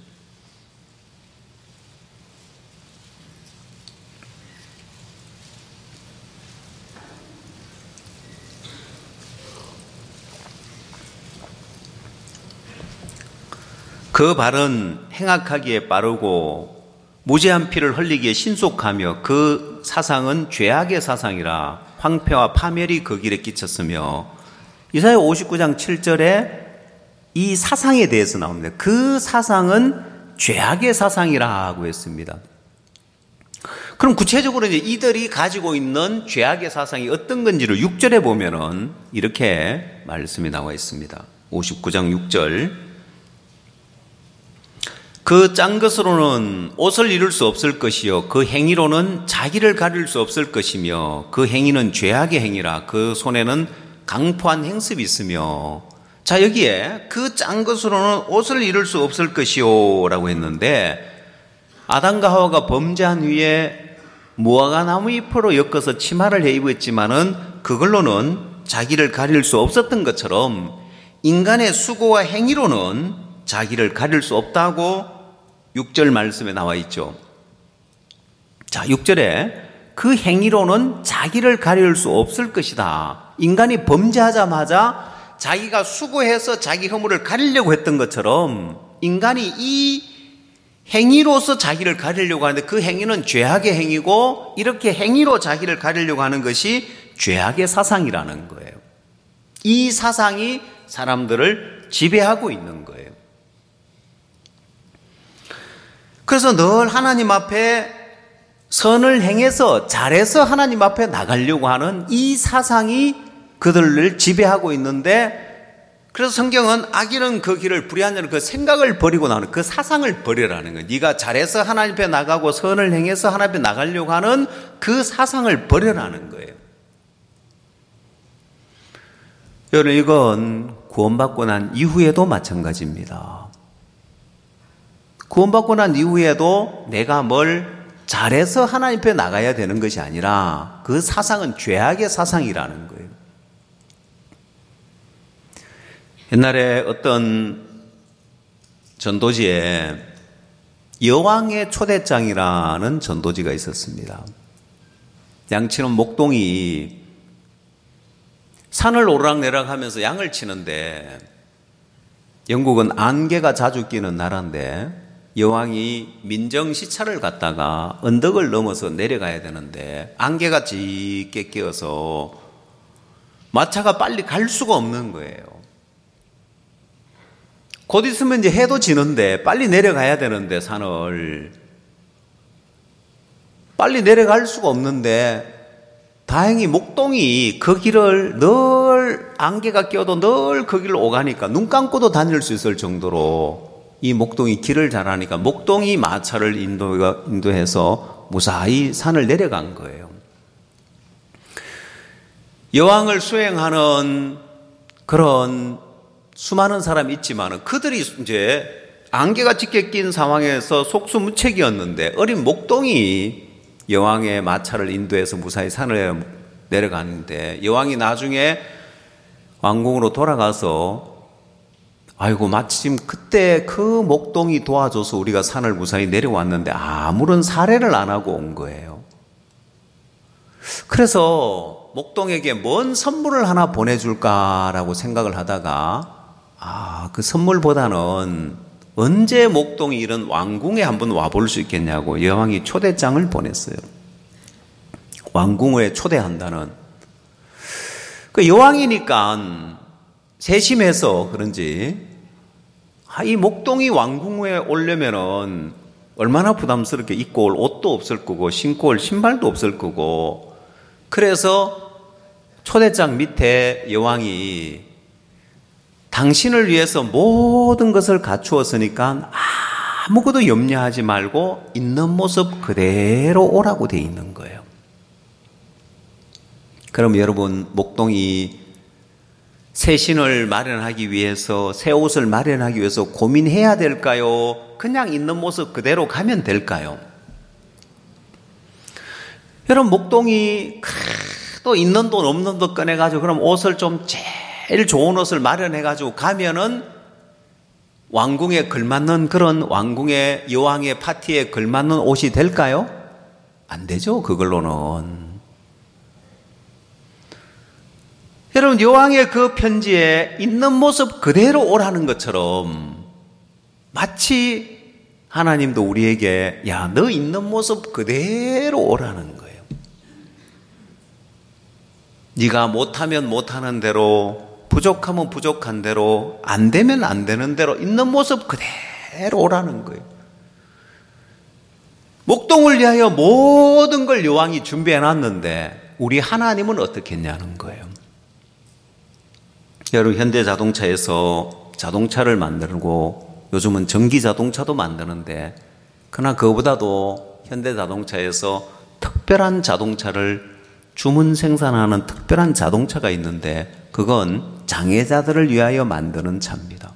Speaker 1: 그 발은 행악하기에 빠르고 무죄한 피를 흘리기에 신속하며 그 사상은 죄악의 사상이라 황폐와 파멸이 그 길에 끼쳤으며. 이사야 59장 7절에 이 사상에 대해서 나옵니다. 그 사상은 죄악의 사상이라고 했습니다. 그럼 구체적으로 이제 이들이 가지고 있는 죄악의 사상이 어떤 건지를 6절에 보면은 이렇게 말씀이 나와 있습니다. 59장 6절. 그 짠 것으로는 옷을 이룰 수 없을 것이요 그 행위로는 자기를 가릴 수 없을 것이며 그 행위는 죄악의 행위라 그 손에는 강포한 행습이 있으며. 자, 여기에 그 짠 것으로는 옷을 이룰 수 없을 것이요 라고 했는데, 아담과 하와가 범죄한 후에 무화과 나무 잎으로 엮어서 치마를 해 입었지만은 그걸로는 자기를 가릴 수 없었던 것처럼 인간의 수고와 행위로는 자기를 가릴 수 없다고 6절 말씀에 나와 있죠. 자, 6절에 그 행위로는 자기를 가릴 수 없을 것이다. 인간이 범죄하자마자 자기가 수고해서 자기 허물을 가리려고 했던 것처럼 인간이 이 행위로서 자기를 가리려고 하는데 그 행위는 죄악의 행위고, 이렇게 행위로 자기를 가리려고 하는 것이 죄악의 사상이라는 거예요. 이 사상이 사람들을 지배하고 있는 거예요. 그래서 늘 하나님 앞에 선을 행해서 잘해서 하나님 앞에 나가려고 하는 이 사상이 그들을 지배하고 있는데, 그래서 성경은 악인은 그 길을 불의한 자는 그 생각을 버리고 나오는 그 사상을 버리라는 거예요. 네가 잘해서 하나님 앞에 나가고 선을 행해서 하나님 앞에 나가려고 하는 그 사상을 버리라는 거예요. 여러분, 이건 구원받고 난 이후에도 마찬가지입니다. 구원받고 난 이후에도 내가 뭘 잘해서 하나님 앞에 나가야 되는 것이 아니라 그 사상은 죄악의 사상이라는 거예요. 옛날에 어떤 전도지에 여왕의 초대장이라는 전도지가 있었습니다. 양치는 목동이 산을 오르락내리락 하면서 양을 치는데, 영국은 안개가 자주 끼는 나라인데 여왕이 민정시찰을 갔다가 언덕을 넘어서 내려가야 되는데 안개가 짙게 끼어서 마차가 빨리 갈 수가 없는 거예요. 곧 있으면 이제 해도 지는데 빨리 내려가야 되는데 산을 빨리 내려갈 수가 없는데, 다행히 목동이 그 길을 늘 안개가 껴도 늘 그 길을 오가니까 눈 감고도 다닐 수 있을 정도로 이 목동이 길을 잘 아니까 목동이 마차를 인도해서 무사히 산을 내려간 거예요. 여왕을 수행하는 그런 수많은 사람이 있지만 그들이 이제 안개가 짙게 낀 상황에서 속수무책이었는데 어린 목동이 여왕의 마차를 인도해서 무사히 산을 내려갔는데, 여왕이 나중에 왕궁으로 돌아가서 아이고 마침 그때 그 목동이 도와줘서 우리가 산을 무사히 내려왔는데 아무런 사례를 안 하고 온 거예요. 그래서 목동에게 뭔 선물을 하나 보내줄까라고 생각을 하다가 그 선물보다는 언제 목동이 이런 왕궁에 한번 와볼 수 있겠냐고 여왕이 초대장을 보냈어요. 왕궁에 초대한다는. 그 여왕이니까 세심해서 그런지 이 목동이 왕궁에 오려면은 얼마나 부담스럽게 입고 올 옷도 없을 거고 신고 올 신발도 없을 거고, 그래서 초대장 밑에 여왕이 당신을 위해서 모든 것을 갖추었으니까 아무것도 염려하지 말고 있는 모습 그대로 오라고 돼 있는 거예요. 그럼 여러분, 목동이 새 신을 마련하기 위해서, 새 옷을 마련하기 위해서 고민해야 될까요? 그냥 있는 모습 그대로 가면 될까요? 여러분, 목동이 또 있는 돈 없는 돈 꺼내가지고 그럼 옷을 좀 제일 좋은 옷을 마련해가지고 가면은 왕궁에 걸맞는 그런 왕궁의 여왕의 파티에 걸맞는 옷이 될까요? 안 되죠, 그걸로는. 여러분, 여왕의 그 편지에 있는 모습 그대로 오라는 것처럼 마치 하나님도 우리에게 야, 너 있는 모습 그대로 오라는 거예요. 네가 못하면 못하는 대로, 부족하면 부족한 대로, 안 되면 안 되는 대로 있는 모습 그대로 오라는 거예요. 목동을 위하여 모든 걸 여왕이 준비해놨는데 우리 하나님은 어떻게 했냐는 거예요. 여러분, 현대자동차에서 자동차를 만들고 요즘은 전기자동차도 만드는데, 그러나 그거보다도 현대자동차에서 특별한 자동차를 주문 생산하는 특별한 자동차가 있는데, 그건 장애자들을 위하여 만드는 차입니다.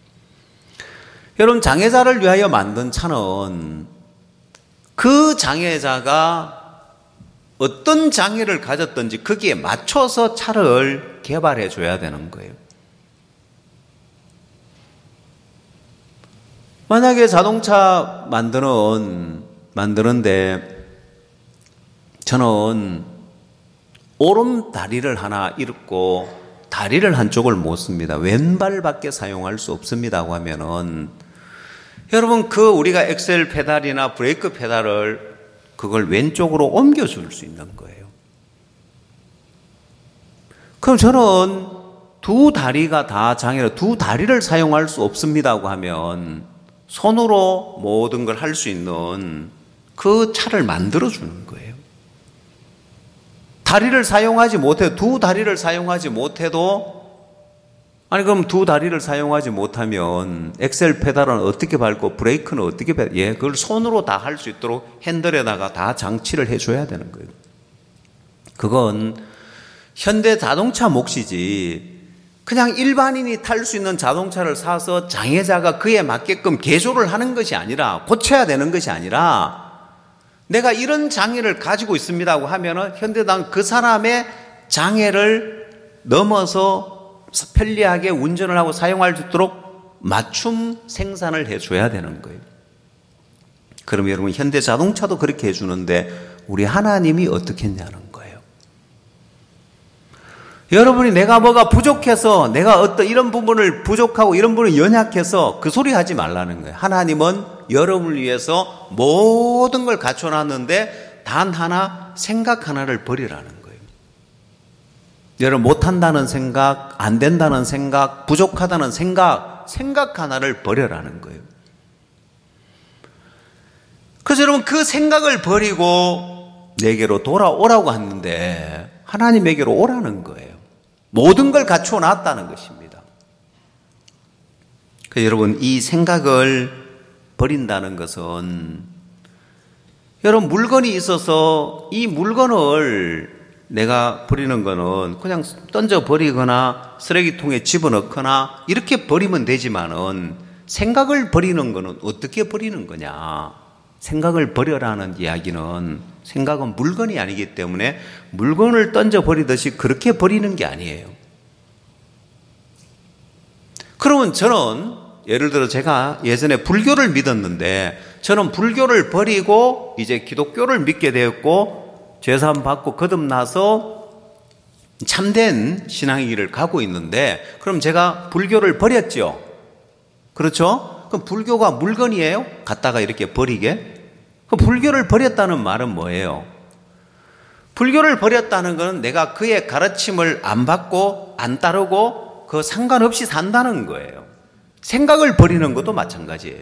Speaker 1: 여러분, 장애자를 위하여 만든 차는 그 장애자가 어떤 장애를 가졌든지 거기에 맞춰서 차를 개발해 줘야 되는 거예요. 만약에 자동차 만드는데 저는 오른 다리를 하나 잃고 다리를 한쪽을 못 씁니다. 왼발밖에 사용할 수 없습니다고 하면은, 여러분, 우리가 엑셀 페달이나 브레이크 페달을 그걸 왼쪽으로 옮겨줄 수 있는 거예요. 그럼 저는 두 다리가 다 장애로 두 다리를 사용할 수 없습니다고 하면 손으로 모든 걸 할 수 있는 그 차를 만들어주는 거예요. 다리를 사용하지 못해도, 두 다리를 사용하지 못해도, 아니 그럼 두 다리를 사용하지 못하면 엑셀 페달은 어떻게 밟고 브레이크는 어떻게 그걸 손으로 다 할 수 있도록 핸들에다가 다 장치를 해줘야 되는 거예요. 그건 현대 자동차 몫이지, 그냥 일반인이 탈 수 있는 자동차를 사서 장애자가 그에 맞게끔 개조를 하는 것이 아니라, 고쳐야 되는 것이 아니라, 내가 이런 장애를 가지고 있습니다고 하면은 현대당 그 사람의 장애를 넘어서 편리하게 운전을 하고 사용할 수 있도록 맞춤 생산을 해줘야 되는 거예요. 그럼 여러분, 현대 자동차도 그렇게 해주는데 우리 하나님이 어떻게 했냐는 거예요. 여러분이 내가 뭐가 부족해서, 내가 어떤 이런 부분을 부족하고 이런 부분을 연약해서 그 소리 하지 말라는 거예요. 하나님은 여러분을 위해서 모든 걸 갖춰놨는데 단 하나, 생각 하나를 버리라는 거예요. 여러분, 못한다는 생각, 안 된다는 생각, 부족하다는 생각 하나를 버려라는 거예요. 그래서 여러분, 그 생각을 버리고 내게로 돌아오라고 하는데 하나님에게로 오라는 거예요. 모든 걸 갖추어 놨다는 것입니다. 그래서 여러분, 이 생각을 버린다는 것은, 여러분, 물건이 있어서 이 물건을 내가 버리는 거는 그냥 던져버리거나 쓰레기통에 집어넣거나 이렇게 버리면 되지만은, 생각을 버리는 거는 어떻게 버리는 거냐. 생각을 버려라는 이야기는, 생각은 물건이 아니기 때문에 물건을 던져버리듯이 그렇게 버리는 게 아니에요. 그러면 저는, 예를 들어 제가 예전에 불교를 믿었는데, 저는 불교를 버리고 이제 기독교를 믿게 되었고, 죄사함 받고 거듭나서 참된 신앙의 길을 가고 있는데, 그럼 제가 불교를 버렸죠. 그렇죠? 그럼 불교가 물건이에요? 갖다가 이렇게 버리게? 그럼 불교를 버렸다는 말은 뭐예요? 불교를 버렸다는 것은 내가 그의 가르침을 안 받고 안 따르고 그 상관없이 산다는 거예요. 생각을 버리는 것도 마찬가지예요.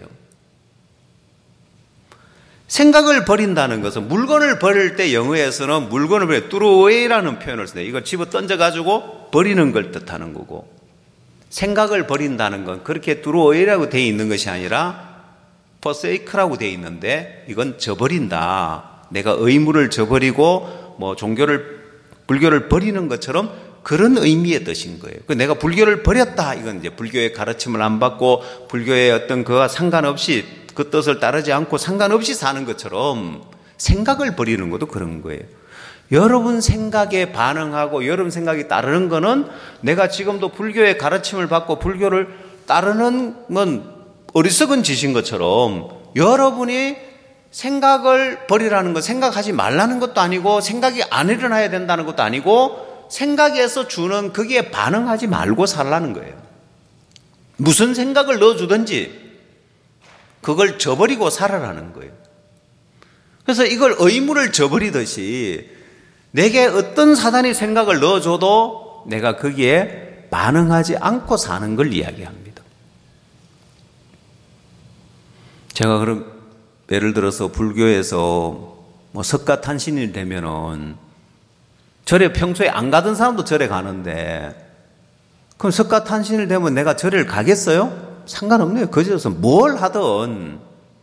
Speaker 1: 생각을 버린다는 것은, 물건을 버릴 때 영어에서는 물건을 버릴 때 throw away라는 표현을 써요. 이걸 집어 던져가지고 버리는 걸 뜻하는 거고, 생각을 버린다는 건 그렇게 throw away라고 되어 있는 것이 아니라 forsake라고 되어 있는데, 이건 저버린다. 내가 의무를 저버리고 뭐 불교를 버리는 것처럼 그런 의미의 뜻인 거예요. 내가 불교를 버렸다. 이건 이제 불교의 가르침을 안 받고 불교의 어떤 그와 상관없이, 그 뜻을 따르지 않고 상관없이 사는 것처럼 생각을 버리는 것도 그런 거예요. 여러분 생각에 반응하고 여러분 생각이 따르는 거는, 내가 지금도 불교의 가르침을 받고 불교를 따르는 건 어리석은 짓인 것처럼, 여러분이 생각을 버리라는 것, 생각하지 말라는 것도 아니고 생각이 안 일어나야 된다는 것도 아니고, 생각에서 주는 거기에 반응하지 말고 살라는 거예요. 무슨 생각을 넣어주든지 그걸 저버리고 살아라는 거예요. 그래서 이걸 의무를 저버리듯이, 내게 어떤 사단이 생각을 넣어줘도 내가 거기에 반응하지 않고 사는 걸 이야기합니다. 제가 그럼 예를 들어서 불교에서 뭐 석가탄신일 되면은 절에 평소에 안 가던 사람도 절에 가는데, 그럼 석가탄신일 되면 내가 절을 가겠어요? 상관없네요. 거기서 뭘 하든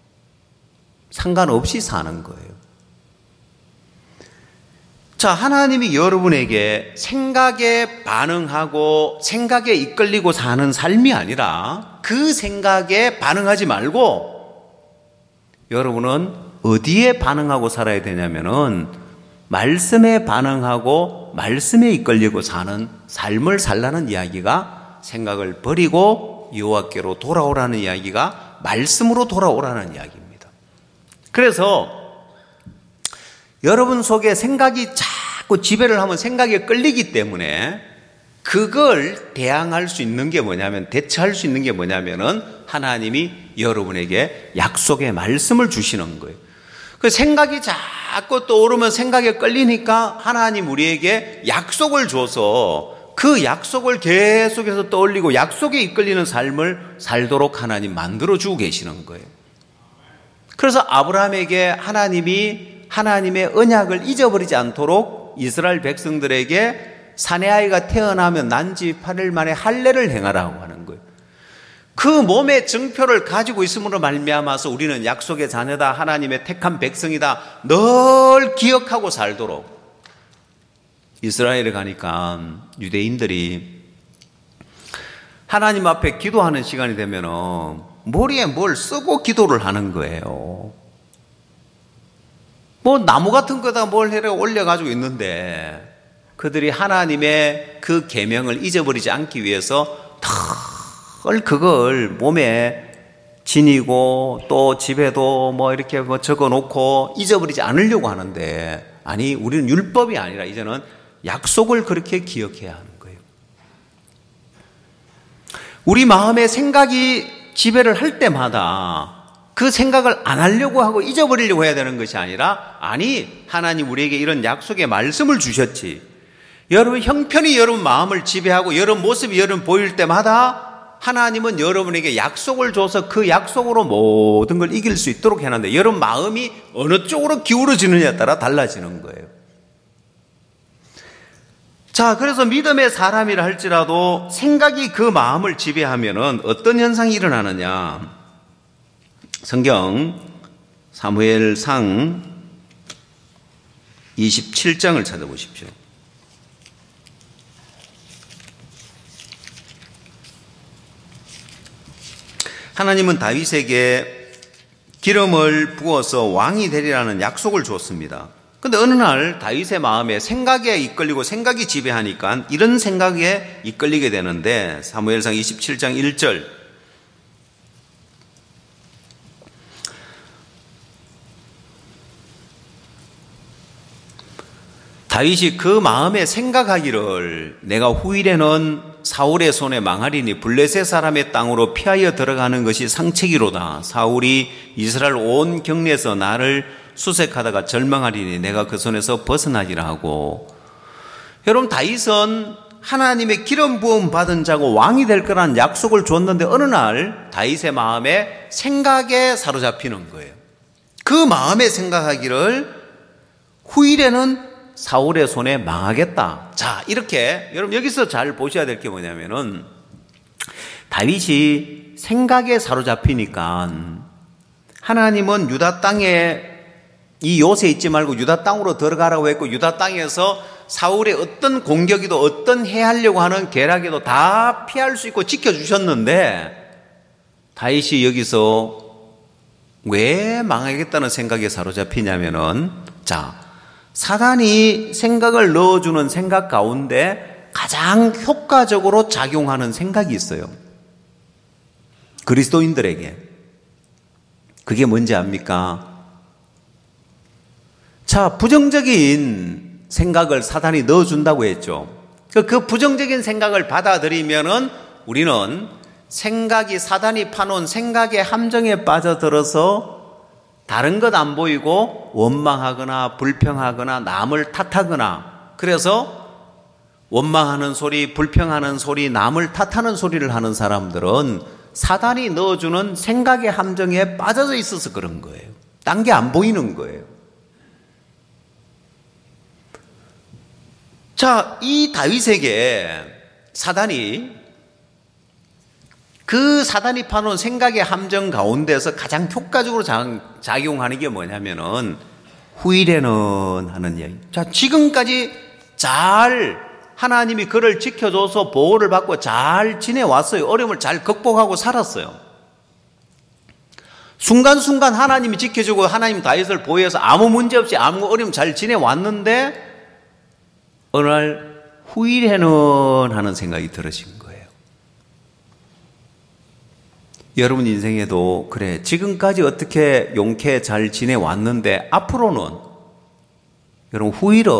Speaker 1: 상관없이 사는 거예요. 자, 하나님이 여러분에게 생각에 반응하고 생각에 이끌리고 사는 삶이 아니라 그 생각에 반응하지 말고 여러분은 어디에 반응하고 살아야 되냐면은 말씀에 반응하고 말씀에 이끌리고 사는 삶을 살라는 이야기가, 생각을 버리고 여호와께로 돌아오라는 이야기가 말씀으로 돌아오라는 이야기입니다. 그래서 여러분 속에 생각이 자꾸 지배를 하면 생각에 끌리기 때문에 그걸 대항할 수 있는 게 뭐냐면, 대처할 수 있는 게 뭐냐면은 하나님이 여러분에게 약속의 말씀을 주시는 거예요. 그 생각이 자꾸 떠오르면 생각에 끌리니까 하나님 우리에게 약속을 줘서 그 약속을 계속해서 떠올리고 약속에 이끌리는 삶을 살도록 하나님 만들어주고 계시는 거예요. 그래서 아브라함에게 하나님이 하나님의 언약을 잊어버리지 않도록 이스라엘 백성들에게 사내아이가 태어나면 난지 8일 만에 할례를 행하라고 하는 거예요. 그 몸의 증표를 가지고 있음으로 말미암아서 우리는 약속의 자녀다, 하나님의 택한 백성이다, 늘 기억하고 살도록. 이스라엘에 가니까 유대인들이 하나님 앞에 기도하는 시간이 되면 머리에 뭘 쓰고 기도를 하는 거예요. 뭐 나무 같은 거다 뭘 해라 올려가지고 있는데, 그들이 하나님의 그 계명을 잊어버리지 않기 위해서 늘 그걸 몸에 지니고 또 집에도 뭐 이렇게 뭐 적어 놓고 잊어버리지 않으려고 하는데, 아니 우리는 율법이 아니라 이제는 약속을 그렇게 기억해야 하는 거예요. 우리 마음에 생각이 지배를 할 때마다 그 생각을 안 하려고 하고 잊어버리려고 해야 되는 것이 아니라, 아니 하나님 우리에게 이런 약속의 말씀을 주셨지, 여러분 형편이 여러분 마음을 지배하고 여러분 모습이 여러분 보일 때마다 하나님은 여러분에게 약속을 줘서 그 약속으로 모든 걸 이길 수 있도록 해놨는데, 여러분 마음이 어느 쪽으로 기울어지느냐에 따라 달라지는 거예요. 자, 그래서 믿음의 사람이라 할지라도 생각이 그 마음을 지배하면은 어떤 현상이 일어나느냐. 성경 사무엘상 27장을 찾아보십시오. 하나님은 다윗에게 기름을 부어서 왕이 되리라는 약속을 주었습니다. 근데 어느 날 다윗의 마음에 생각에 이끌리고 생각이 지배하니까 이런 생각에 이끌리게 되는데, 사무엘상 27장 1절, 다윗이 그 마음에 생각하기를 내가 후일에는 사울의 손에 망하리니 블레셋 사람의 땅으로 피하여 들어가는 것이 상책이로다. 사울이 이스라엘 온 경내에서 나를 수색하다가 절망하리니 내가 그 손에서 벗어나리라 하고. 여러분, 다윗은 하나님의 기름 부음 받은 자고 왕이 될 거라는 약속을 줬는데 어느 날 다윗의 마음에 생각에 사로잡히는 거예요. 그 마음에 생각하기를 후일에는 사울의 손에 망하겠다. 자, 이렇게 여러분 여기서 잘 보셔야 될 게 뭐냐면은, 다윗이 생각에 사로잡히니까 하나님은 유다 땅에 이 요새 있지 말고 유다 땅으로 들어가라고 했고, 유다 땅에서 사울의 어떤 공격이도 어떤 해하려고 하는 계략에도 다 피할 수 있고 지켜주셨는데, 다윗이 여기서 왜 망하겠다는 생각에 사로잡히냐면은, 자, 사단이 생각을 넣어주는 생각 가운데 가장 효과적으로 작용하는 생각이 있어요. 그리스도인들에게. 그게 뭔지 압니까? 자, 부정적인 생각을 사단이 넣어준다고 했죠. 그 부정적인 생각을 받아들이면은 우리는 생각이, 사단이 파놓은 생각의 함정에 빠져들어서 다른 것 안 보이고 원망하거나 불평하거나 남을 탓하거나, 그래서 원망하는 소리, 불평하는 소리, 남을 탓하는 소리를 하는 사람들은 사단이 넣어주는 생각의 함정에 빠져져 있어서 그런 거예요. 딴 게 안 보이는 거예요. 자, 이 다윗에게 그 사단이 파놓은 생각의 함정 가운데서 가장 효과적으로 작용하는 게 뭐냐면은 후일에는 하는 이야기. 자, 지금까지 하나님이 그를 지켜줘서 보호를 받고 잘 지내왔어요. 어려움을 잘 극복하고 살았어요. 순간순간 하나님이 지켜주고 하나님 다윗을 보호해서 아무 문제 없이 아무 어려움 잘 지내왔는데 어느 날 후일에는 하는 생각이 들으신 거예요. 여러분 인생에도 그래, 지금까지 어떻게 용케 잘 지내왔는데 앞으로는 여러분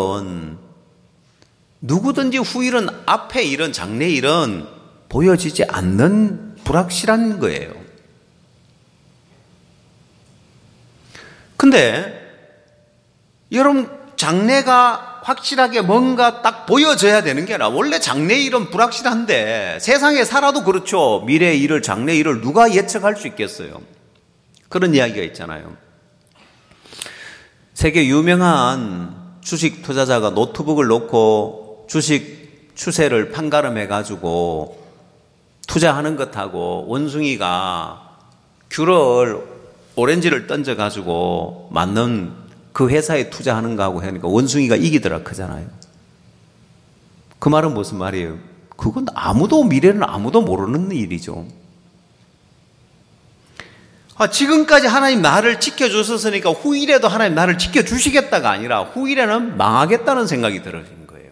Speaker 1: 누구든지 후일은 앞에 일은 장래 일은 보여지지 않는 불확실한 거예요. 근데 여러분 장래가 확실하게 뭔가 딱 보여져야 되는 게 아니라 원래 장래 일은 불확실한데 세상에 살아도 그렇죠. 미래 일을 장래 일을 누가 예측할 수 있겠어요. 그런 이야기가 있잖아요. 세계 유명한 주식 투자자가 노트북을 놓고 주식 추세를 판가름해 가지고 투자하는 것하고 원숭이가 오렌지를 던져 가지고 맞는 그 회사에 투자하는 거하고 하니까 원숭이가 이기더라 크잖아요. 그 말은 무슨 말이에요? 그건 미래는 아무도 모르는 일이죠. 지금까지 하나님 나를 지켜주셨으니까 후일에도 하나님 나를 지켜주시겠다가 아니라 후일에는 망하겠다는 생각이 들어진 거예요.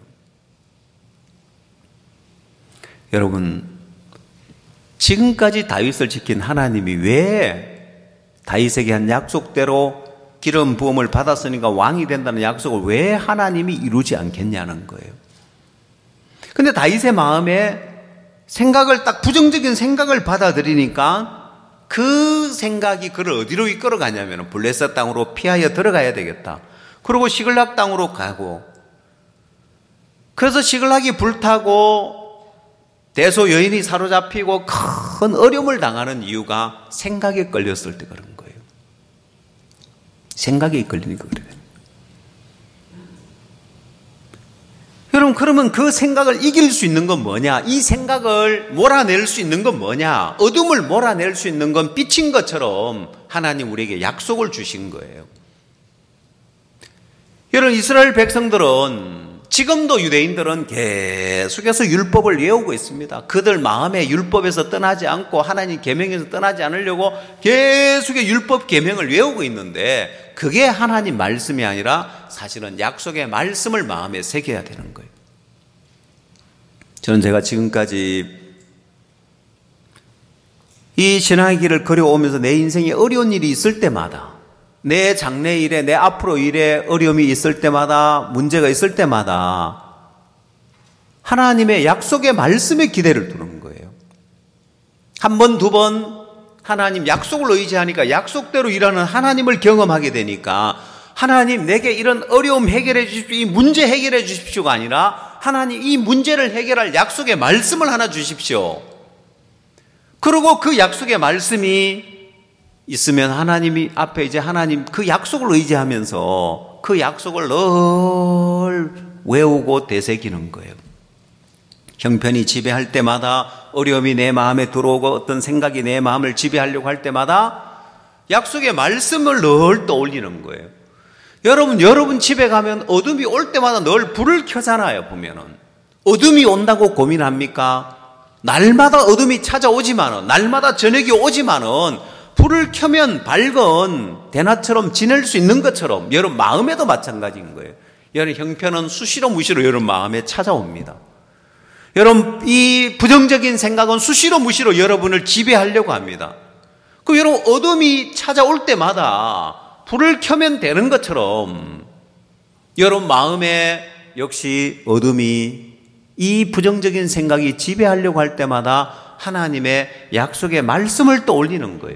Speaker 1: 여러분, 지금까지 다윗을 지킨 하나님이 왜 다윗에게 한 약속대로 기름 부음을 받았으니까 왕이 된다는 약속을 왜 하나님이 이루지 않겠냐는 거예요. 근데 다윗의 마음에 부정적인 생각을 받아들이니까 그 생각이 그를 어디로 이끌어 가냐면 블레셋 땅으로 피하여 들어가야 되겠다. 그리고 시글락 땅으로 가고, 그래서 시글락이 불타고 대소 여인이 사로잡히고 큰 어려움을 당하는 이유가 생각에 걸렸을 때 그런 거예요. 생각에 걸리니까 그래요. 여러분, 그러면 그 생각을 이길 수 있는 건 뭐냐? 이 생각을 몰아낼 수 있는 건 뭐냐? 어둠을 몰아낼 수 있는 건 빛인 것처럼 하나님 우리에게 약속을 주신 거예요. 여러분, 이스라엘 백성들은 지금도 유대인들은 계속해서 율법을 외우고 있습니다. 그들 마음에 율법에서 떠나지 않고 하나님 계명에서 떠나지 않으려고 계속의 율법 계명을 외우고 있는데 그게 하나님 말씀이 아니라 사실은 약속의 말씀을 마음에 새겨야 되는 거예요. 저는 제가 지금까지 이 신앙의 길을 걸어오면서 내 인생에 어려운 일이 있을 때마다, 내 장래 일에, 내 앞으로 일에 어려움이 있을 때마다, 문제가 있을 때마다 하나님의 약속의 말씀에 기대를 두는 거예요. 한 번, 두 번 하나님 약속을 의지하니까 약속대로 일하는 하나님을 경험하게 되니까 하나님 내게 이런 어려움 해결해 주십시오, 이 문제 해결해 주십시오가 아니라 하나님 이 문제를 해결할 약속의 말씀을 하나 주십시오. 그리고 그 약속의 말씀이 있으면 하나님이 앞에 이제 하나님 그 약속을 의지하면서 그 약속을 늘 외우고 되새기는 거예요. 형편이 지배할 때마다, 어려움이 내 마음에 들어오고 어떤 생각이 내 마음을 지배하려고 할 때마다 약속의 말씀을 늘 떠올리는 거예요. 여러분 집에 가면 어둠이 올 때마다 늘 불을 켜잖아요. 보면은 어둠이 온다고 고민합니까? 날마다 어둠이 찾아오지만은, 날마다 저녁이 오지만은 불을 켜면 밝은 대낮처럼 지낼 수 있는 것처럼 여러분 마음에도 마찬가지인 거예요. 여러분 형편은 수시로 무시로 여러분 마음에 찾아옵니다. 여러분 이 부정적인 생각은 수시로 무시로 여러분을 지배하려고 합니다. 그 여러분 어둠이 찾아올 때마다 불을 켜면 되는 것처럼 여러분 마음에 역시 어둠이, 이 부정적인 생각이 지배하려고 할 때마다 하나님의 약속의 말씀을 떠올리는 거예요.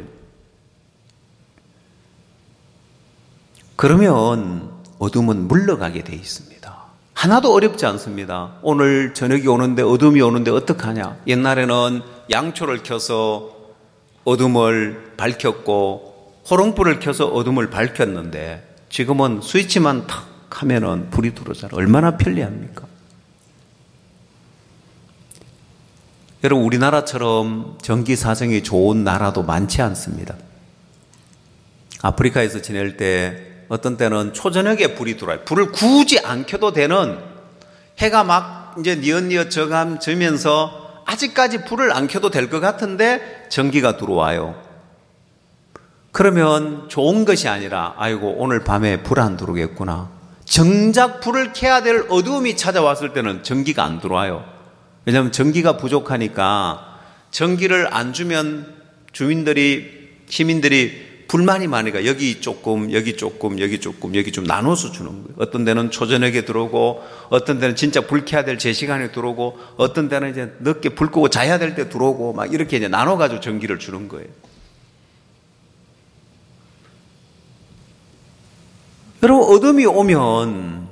Speaker 1: 그러면 어둠은 물러가게 돼 있습니다. 하나도 어렵지 않습니다. 오늘 저녁이 오는데 어둠이 오는데 어떡하냐? 옛날에는 양초를 켜서 어둠을 밝혔고 호롱불을 켜서 어둠을 밝혔는데 지금은 스위치만 탁 하면은 불이 들어오잖아요. 얼마나 편리합니까? 여러분, 우리나라처럼 전기 사정이 좋은 나라도 많지 않습니다. 아프리카에서 지낼 때 어떤 때는 초저녁에 불이 들어와요. 불을 굳이 안 켜도 되는, 해가 막 이제 니엇니엇 저면서 아직까지 불을 안 켜도 될 것 같은데 전기가 들어와요. 그러면 좋은 것이 아니라 아이고 오늘 밤에 불 안 들어오겠구나. 정작 불을 켜야 될 어두움이 찾아왔을 때는 전기가 안 들어와요. 왜냐하면 전기가 부족하니까 전기를 안 주면 시민들이 불만이 많으니까 여기 조금, 여기 조금, 여기 조금, 여기 좀 나눠서 주는 거예요. 어떤 데는 초저녁에 들어오고, 어떤 데는 진짜 불 켜야 될 제 시간에 들어오고, 어떤 데는 이제 늦게 불 끄고 자야 될 때 들어오고, 막 이렇게 이제 나눠가지고 전기를 주는 거예요. 여러분, 어둠이 오면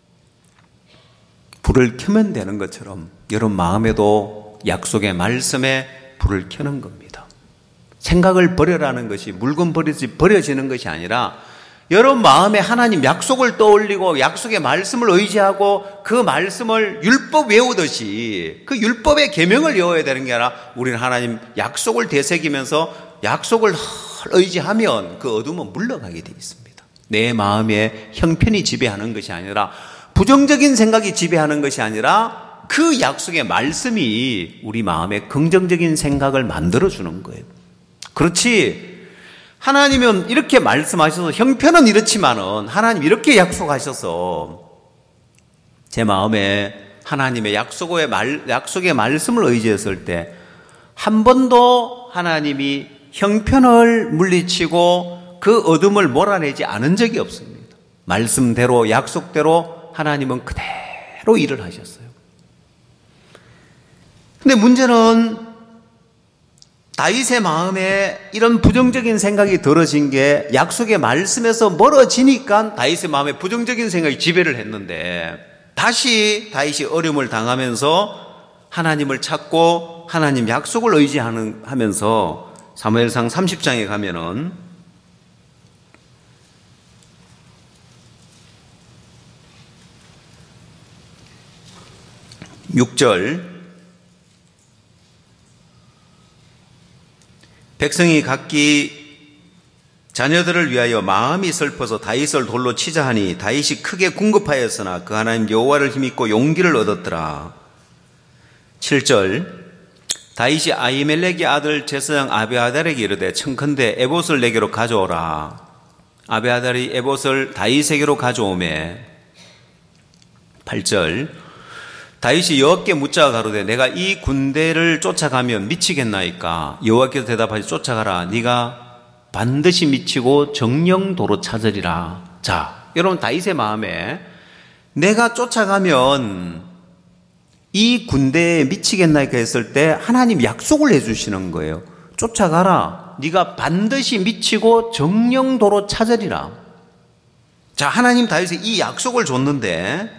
Speaker 1: 불을 켜면 되는 것처럼 여러분 마음에도 약속의 말씀에 불을 켜는 겁니다. 생각을 버려라는 것이 물건 버려지는 것이 아니라 여러분 마음에 하나님 약속을 떠올리고 약속의 말씀을 의지하고 그 말씀을 율법 외우듯이 그 율법의 계명을 외워야 되는 게 아니라 우리는 하나님 약속을 되새기면서 약속을 의지하면 그 어둠은 물러가게 되어 있습니다. 내 마음에 형편이 지배하는 것이 아니라 부정적인 생각이 지배하는 것이 아니라 그 약속의 말씀이 우리 마음에 긍정적인 생각을 만들어주는 거예요. 그렇지, 하나님은 이렇게 말씀하셔서 형편은 이렇지만은 하나님 이렇게 약속하셔서 제 마음에 하나님의 약속의 말씀을 의지했을 때 한 번도 하나님이 형편을 물리치고 그 어둠을 몰아내지 않은 적이 없습니다. 말씀대로 약속대로 하나님은 그대로 일을 하셨어요. 근데 문제는 다윗의 마음에 이런 부정적인 생각이 들어진 게 약속의 말씀에서 멀어지니까 다윗의 마음에 부정적인 생각이 지배를 했는데 다시 다윗이 어려움을 당하면서 하나님을 찾고 하나님 약속을 의지하면서 사무엘상 30장에 가면은 6절, 백성이 각기 자녀들을 위하여 마음이 슬퍼서 다윗을 돌로 치자 하니 다윗이 크게 궁급하였으나 그 하나님 여호와를 힘입고 용기를 얻었더라. 7절, 다윗이 아히멜렉의 아들 제사장 아비아달에게 이르되 청컨대 에봇을 내게로 가져오라. 아비아달이 에봇을 다윗에게로 가져오매. 8절, 다윗이 여호와께 묻자 가로되 내가 이 군대를 쫓아가면 미치겠나이까? 여호와께서 대답하시 쫓아가라. 네가 반드시 미치고 정령도로 찾으리라. 자, 여러분 다윗의 마음에 내가 쫓아가면 이 군대에 미치겠나이까 했을 때 하나님 약속을 해주시는 거예요. 쫓아가라. 네가 반드시 미치고 정령도로 찾으리라. 자, 하나님 다윗에 이 약속을 줬는데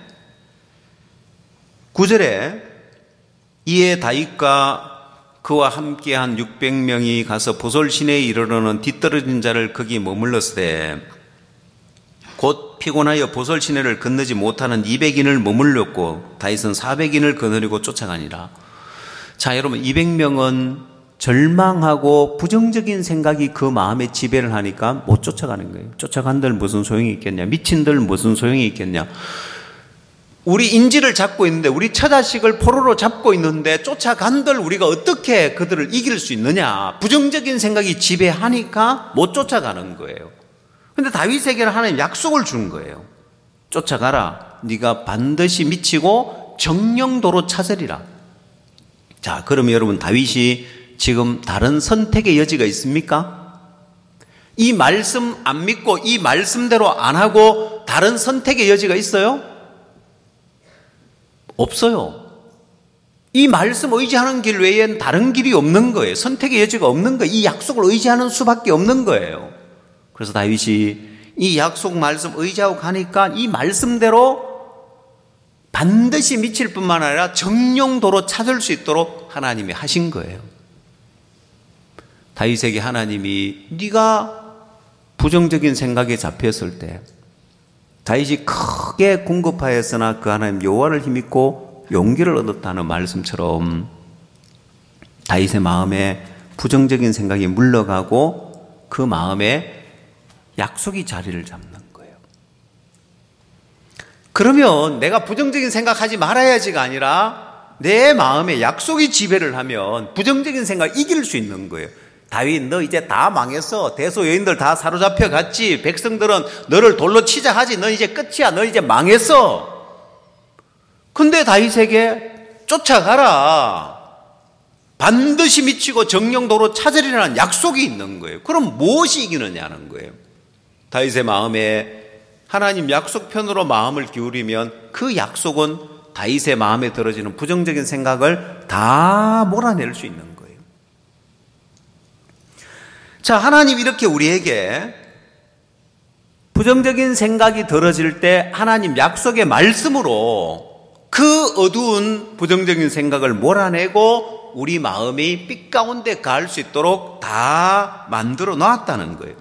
Speaker 1: 9절에 이에 다윗과 그와 함께한 600명이 가서 보솔 시내에 이르러는 뒤떨어진 자를 거기 머물렀으되 곧 피곤하여 보솔 시내를 건너지 못하는 200인을 머물렀고 다윗은 400인을 거느리고 쫓아가니라. 자, 여러분 200명은 절망하고 부정적인 생각이 그 마음에 지배를 하니까 못 쫓아가는 거예요. 쫓아간들 무슨 소용이 있겠냐, 미친들 무슨 소용이 있겠냐. 우리 인지를 잡고 있는데, 우리 처자식을 포로로 잡고 있는데 쫓아간들 우리가 어떻게 그들을 이길 수 있느냐. 부정적인 생각이 지배하니까 못 쫓아가는 거예요. 그런데 다윗에게는 하나님 약속을 준 거예요. 쫓아가라. 네가 반드시 미치고 정령도로 찾으리라. 자, 그러면 여러분 다윗이 지금 다른 선택의 여지가 있습니까? 이 말씀 안 믿고 이 말씀대로 안 하고 다른 선택의 여지가 있어요? 없어요. 이 말씀 의지하는 길 외엔 다른 길이 없는 거예요. 선택의 여지가 없는 거예요. 이 약속을 의지하는 수밖에 없는 거예요. 그래서 다윗이 이 약속 말씀 의지하고 가니까 이 말씀대로 반드시 미칠 뿐만 아니라 정령도로 찾을 수 있도록 하나님이 하신 거예요. 다윗에게 하나님이 네가 부정적인 생각에 잡혔을 때 다윗이 크게 궁급하였으나 그 하나님 여호와를 힘입고 용기를 얻었다는 말씀처럼 다윗의 마음에 부정적인 생각이 물러가고 그 마음에 약속이 자리를 잡는 거예요. 그러면 내가 부정적인 생각하지 말아야지가 아니라 내 마음에 약속이 지배를 하면 부정적인 생각을 이길 수 있는 거예요. 다윗, 너 이제 다 망했어. 대소 여인들 다 사로잡혀 갔지. 백성들은 너를 돌로 치자 하지. 너 이제 끝이야. 너 이제 망했어. 근데 다윗에게 쫓아가라. 반드시 미치고 정령도로 찾으리라는 약속이 있는 거예요. 그럼 무엇이 이기느냐는 거예요. 다윗의 마음에 하나님 약속편으로 마음을 기울이면 그 약속은 다윗의 마음에 들어지는 부정적인 생각을 다 몰아낼 수 있는 거예요. 자, 하나님 이렇게 우리에게 부정적인 생각이 들어질 때 하나님 약속의 말씀으로 그 어두운 부정적인 생각을 몰아내고 우리 마음이 빛 가운데 갈 수 있도록 다 만들어 놨다는 거예요.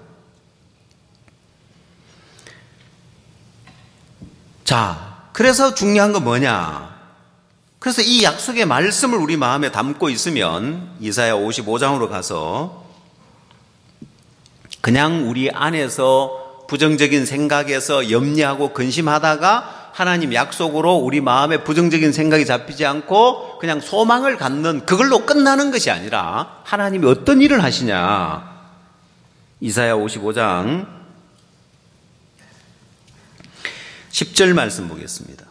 Speaker 1: 자, 그래서 중요한 건 뭐냐? 그래서 이 약속의 말씀을 우리 마음에 담고 있으면 이사야 55장으로 가서 그냥 우리 안에서 부정적인 생각에서 염려하고 근심하다가 하나님 약속으로 우리 마음에 부정적인 생각이 잡히지 않고 그냥 소망을 갖는 그걸로 끝나는 것이 아니라 하나님이 어떤 일을 하시냐. 이사야 55장 10절 말씀 보겠습니다.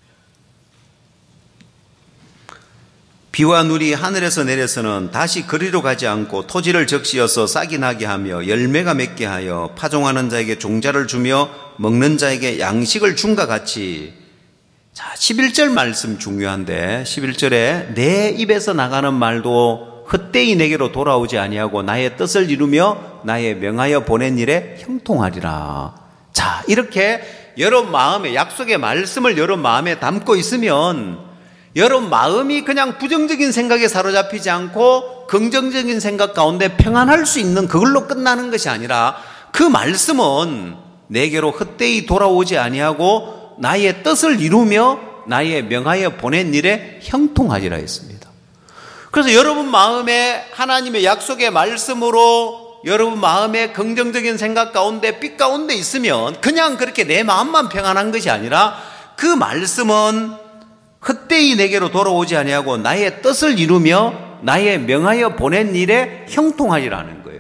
Speaker 1: 비와 눈이 하늘에서 내려서는 다시 그리로 가지 않고 토지를 적시어서 싹이 나게 하며 열매가 맺게 하여 파종하는 자에게 종자를 주며 먹는 자에게 양식을 준과 같이. 자, 11절 말씀 중요한데 11절에 내 입에서 나가는 말도 헛되이 내게로 돌아오지 아니하고 나의 뜻을 이루며 나의 명하여 보낸 일에 형통하리라. 자, 이렇게 여러분 마음에 약속의 말씀을 여러분 마음에 담고 있으면 여러분 마음이 그냥 부정적인 생각에 사로잡히지 않고 긍정적인 생각 가운데 평안할 수 있는 그걸로 끝나는 것이 아니라 그 말씀은 내게로 헛되이 돌아오지 아니하고 나의 뜻을 이루며 나의 명하여 보낸 일에 형통하리라 했습니다. 그래서 여러분 마음에 하나님의 약속의 말씀으로 여러분 마음에 긍정적인 생각 가운데 빛 가운데 있으면 그냥 그렇게 내 마음만 평안한 것이 아니라 그 말씀은 헛되이 내게로 돌아오지 아니하고 나의 뜻을 이루며 나의 명하여 보낸 일에 형통하리라는 거예요.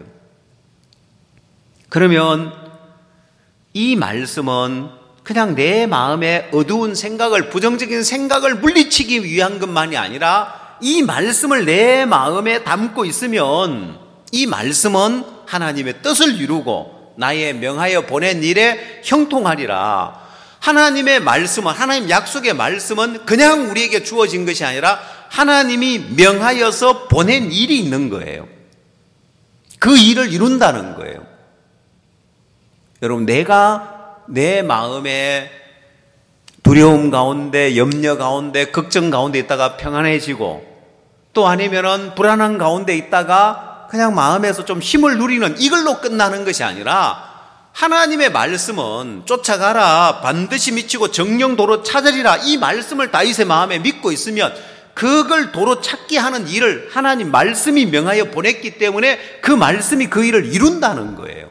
Speaker 1: 그러면 이 말씀은 그냥 내 마음의 어두운 생각을 부정적인 생각을 물리치기 위한 것만이 아니라 이 말씀을 내 마음에 담고 있으면 이 말씀은 하나님의 뜻을 이루고 나의 명하여 보낸 일에 형통하리라. 하나님의 말씀은 하나님 약속의 말씀은 그냥 우리에게 주어진 것이 아니라 하나님이 명하여서 보낸 일이 있는 거예요. 그 일을 이룬다는 거예요. 여러분 내가 내 마음에 두려움 가운데 염려 가운데 걱정 가운데 있다가 평안해지고 또 아니면은 불안한 가운데 있다가 그냥 마음에서 좀 힘을 누리는 이걸로 끝나는 것이 아니라 하나님의 말씀은 쫓아가라 반드시 미치고 정령도로 찾으리라 이 말씀을 다윗의 마음에 믿고 있으면 그걸 도로 찾게 하는 일을 하나님 말씀이 명하여 보냈기 때문에 그 말씀이 그 일을 이룬다는 거예요.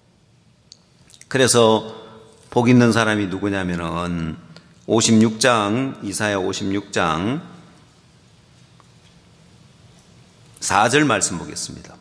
Speaker 1: 그래서 복 있는 사람이 누구냐면은 56장 이사야 56장 4절 말씀 보겠습니다.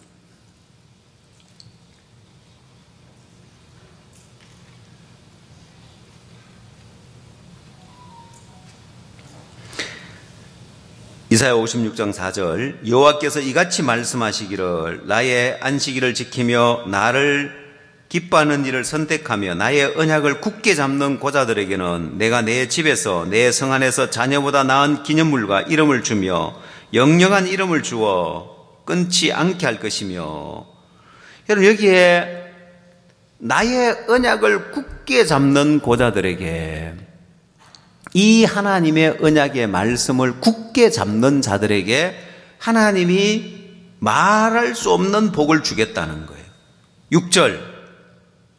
Speaker 1: 이사야 56장 4절 여호와께서 이같이 말씀하시기를 나의 안식일을 지키며 나를 기뻐하는 일을 선택하며 나의 언약을 굳게 잡는 고자들에게는 내가 내 집에서 내 성 안에서 자녀보다 나은 기념물과 이름을 주며 영영한 이름을 주어 끊지 않게 할 것이며. 여러분 여기에 나의 언약을 굳게 잡는 고자들에게 이 하나님의 언약의 말씀을 굳게 잡는 자들에게 하나님이 말할 수 없는 복을 주겠다는 거예요. 6절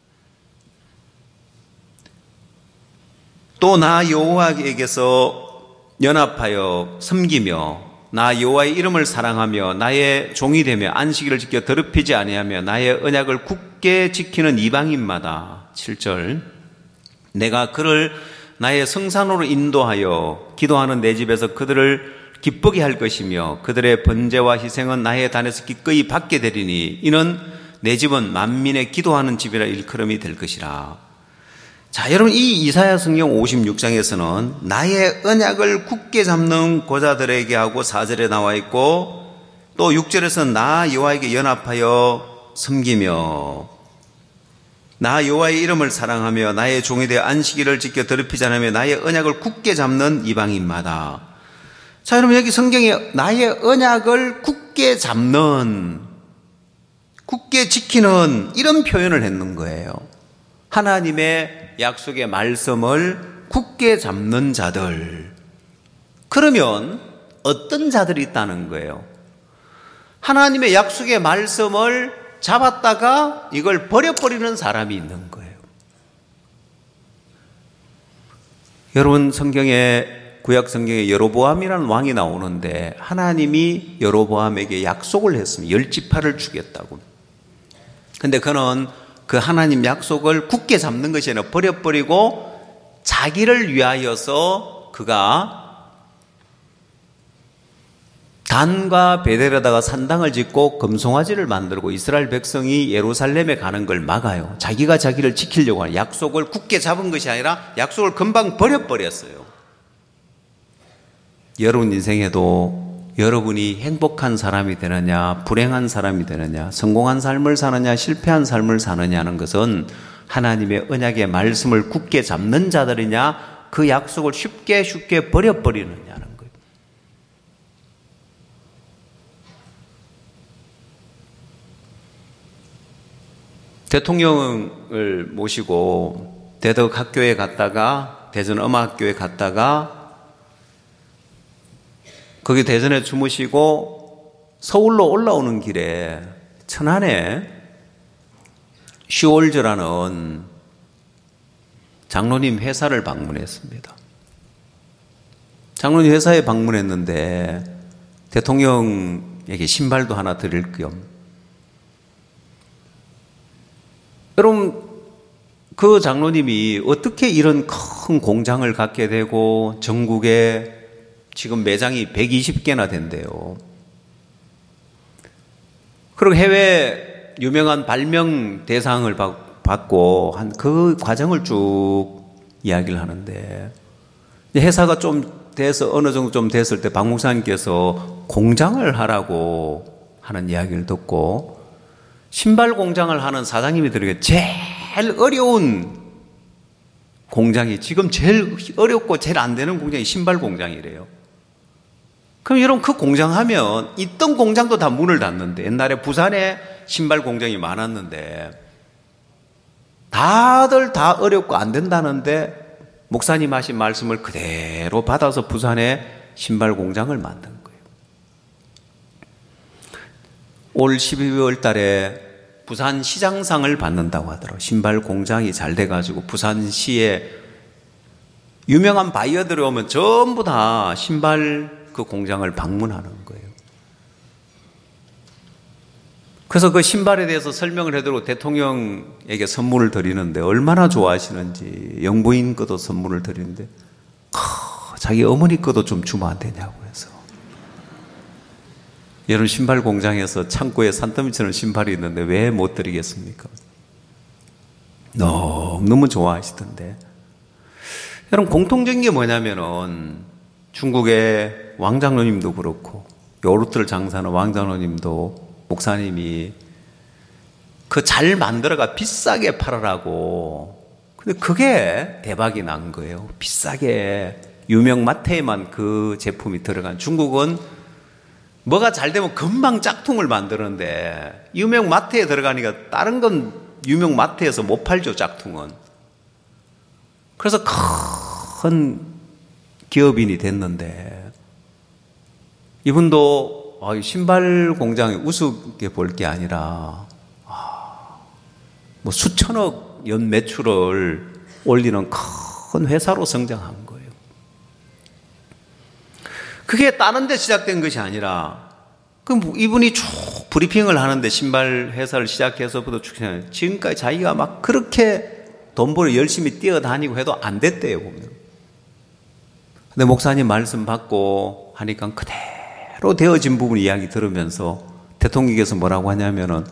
Speaker 1: 또 나 여호와에게서 연합하여 섬기며 나 여호와의 이름을 사랑하며 나의 종이 되며 안식일을 지켜 더럽히지 아니하며 나의 언약을 굳게 지키는 이방인마다 7절 내가 그를 나의 성산으로 인도하여 기도하는 내 집에서 그들을 기쁘게 할 것이며 그들의 번제와 희생은 나의 단에서 기꺼이 받게 되리니 이는 내 집은 만민의 기도하는 집이라 일컬음이 될 것이라. 자, 여러분 이 이사야 성경 56장에서는 나의 언약을 굳게 잡는 고자들에게 하고 4절에 나와 있고 또 6절에서 나 여호와에게 연합하여 섬기며 나 여호와의 이름을 사랑하며 나의 종이 되어 안식일을 지켜 더럽히지 않으며 나의 언약을 굳게 잡는 이방인마다. 자, 여러분 여기 성경에 나의 언약을 굳게 잡는, 굳게 지키는 이런 표현을 했는 거예요. 하나님의 약속의 말씀을 굳게 잡는 자들. 그러면 어떤 자들이 있다는 거예요? 하나님의 약속의 말씀을 잡았다가 이걸 버려버리는 사람이 있는 거예요. 여러분 성경에 구약 성경에 여로보암이라는 왕이 나오는데 하나님이 여로보암에게 약속을 했습니다. 10지파를 주겠다고. 근데 그는 그 하나님 약속을 굳게 잡는 것이 아니라 버려버리고 자기를 위하여서 그가 단과 베델에다가 산당을 짓고 금송아지를 만들고 이스라엘 백성이 예루살렘에 가는 걸 막아요. 자기가 자기를 지키려고 하는 약속을 굳게 잡은 것이 아니라 약속을 금방 버려버렸어요. 여러분 인생에도 여러분이 행복한 사람이 되느냐 불행한 사람이 되느냐 성공한 삶을 사느냐 실패한 삶을 사느냐는 것은 하나님의 언약의 말씀을 굳게 잡는 자들이냐 그 약속을 쉽게 버려버리느냐는 거예요. 대통령을 모시고 대덕 학교에 갔다가 대전 음악학교에 갔다가 거기 대전에 주무시고 서울로 올라오는 길에 천안에 시월저라는 장로님 회사를 방문했습니다. 장로님 회사에 방문했는데 대통령에게 신발도 하나 드릴 겸 여러분 그 장로님이 어떻게 이런 큰 공장을 갖게 되고 전국에 지금 매장이 120개나 된대요. 그리고 해외 유명한 발명 대상을 받고 한 그 과정을 쭉 이야기를 하는데 회사가 좀 돼서 어느 정도 좀 됐을 때 박 목사님께서 공장을 하라고 하는 이야기를 듣고 신발 공장을 하는 사장님이 들으니까 제일 어려운 공장이 지금 제일 어렵고 제일 안 되는 공장이 신발 공장이래요. 그럼 여러분 그 공장 하면 있던 공장도 다 문을 닫는데 옛날에 부산에 신발 공장이 많았는데 다들 다 어렵고 안 된다는데 목사님 하신 말씀을 그대로 받아서 부산에 신발 공장을 만든 거예요. 올 12월 달에 부산시장상을 받는다고 하더라고요. 신발 공장이 잘 돼가지고 부산시에 유명한 바이어들이 오면 전부 다 신발 그 공장을 방문하는 거예요. 그래서 그 신발에 대해서 설명을 해드리고 대통령에게 선물을 드리는데 얼마나 좋아하시는지 영부인 것도 선물을 드리는데 자기 어머니 것도 좀 주면 안 되냐고 해서 여러분 신발 공장에서 창고에 산더미처럼 신발이 있는데 왜 못 드리겠습니까? 너무 좋아하시던데 여러분 공통적인 게 뭐냐면은 중국의 왕장로님도 그렇고 요르트를 장사하는 왕장로님도 목사님이 그 잘 만들어가 비싸게 팔으라고 근데 그게 대박이 난 거예요. 비싸게 유명 마트에만 그 제품이 들어간 중국은 뭐가 잘 되면 금방 짝퉁을 만드는데 유명 마트에 들어가니까 다른 건 유명 마트에서 못 팔죠 짝퉁은. 그래서 큰 기업인이 됐는데 이분도 신발 공장에 우습게 볼 게 아니라 뭐 수천억 연 매출을 올리는 큰 회사로 성장한 거예요. 그게 다른 데 시작된 것이 아니라 이분이 쭉 브리핑을 하는데 신발 회사를 시작해서부터 지금까지 자기가 막 그렇게 돈 벌어 열심히 뛰어다니고 해도 안 됐대요, 보면. 근데 목사님 말씀 받고 하니까 그대로 되어진 부분 이야기 들으면서 대통령께서 뭐라고 하냐면은,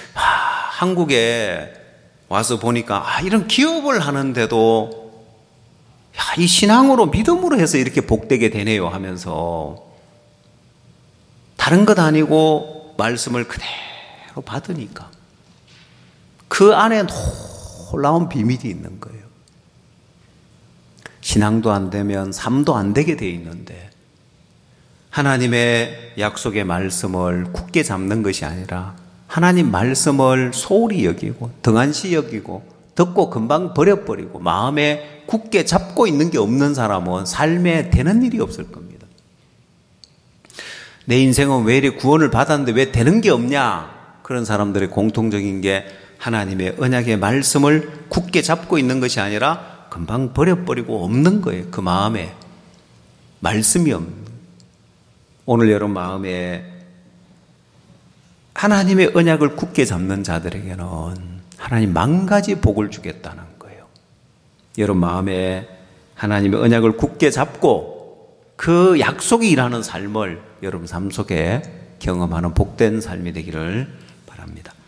Speaker 1: 한국에 와서 보니까, 이런 기업을 하는데도, 이 신앙으로 믿음으로 해서 이렇게 복되게 되네요 하면서, 다른 것 아니고 말씀을 그대로 받으니까, 그 안에 놀라운 비밀이 있는 거예요. 신앙도 안 되면 삶도 안 되게 돼 있는데, 하나님의 약속의 말씀을 굳게 잡는 것이 아니라 하나님 말씀을 소홀히 여기고 등한시 여기고 듣고 금방 버려버리고 마음에 굳게 잡고 있는 게 없는 사람은 삶에 되는 일이 없을 겁니다. 내 인생은 왜 이렇게 구원을 받았는데 왜 되는 게 없냐? 그런 사람들의 공통적인 게 하나님의 언약의 말씀을 굳게 잡고 있는 것이 아니라 금방 버려버리고 없는 거예요. 그 마음에 말씀이 없는. 오늘 여러분 마음에 하나님의 언약을 굳게 잡는 자들에게는 하나님 만 가지 복을 주겠다는 거예요. 여러분 마음에 하나님의 언약을 굳게 잡고 그 약속이 일하는 삶을 여러분 삶 속에 경험하는 복된 삶이 되기를 바랍니다.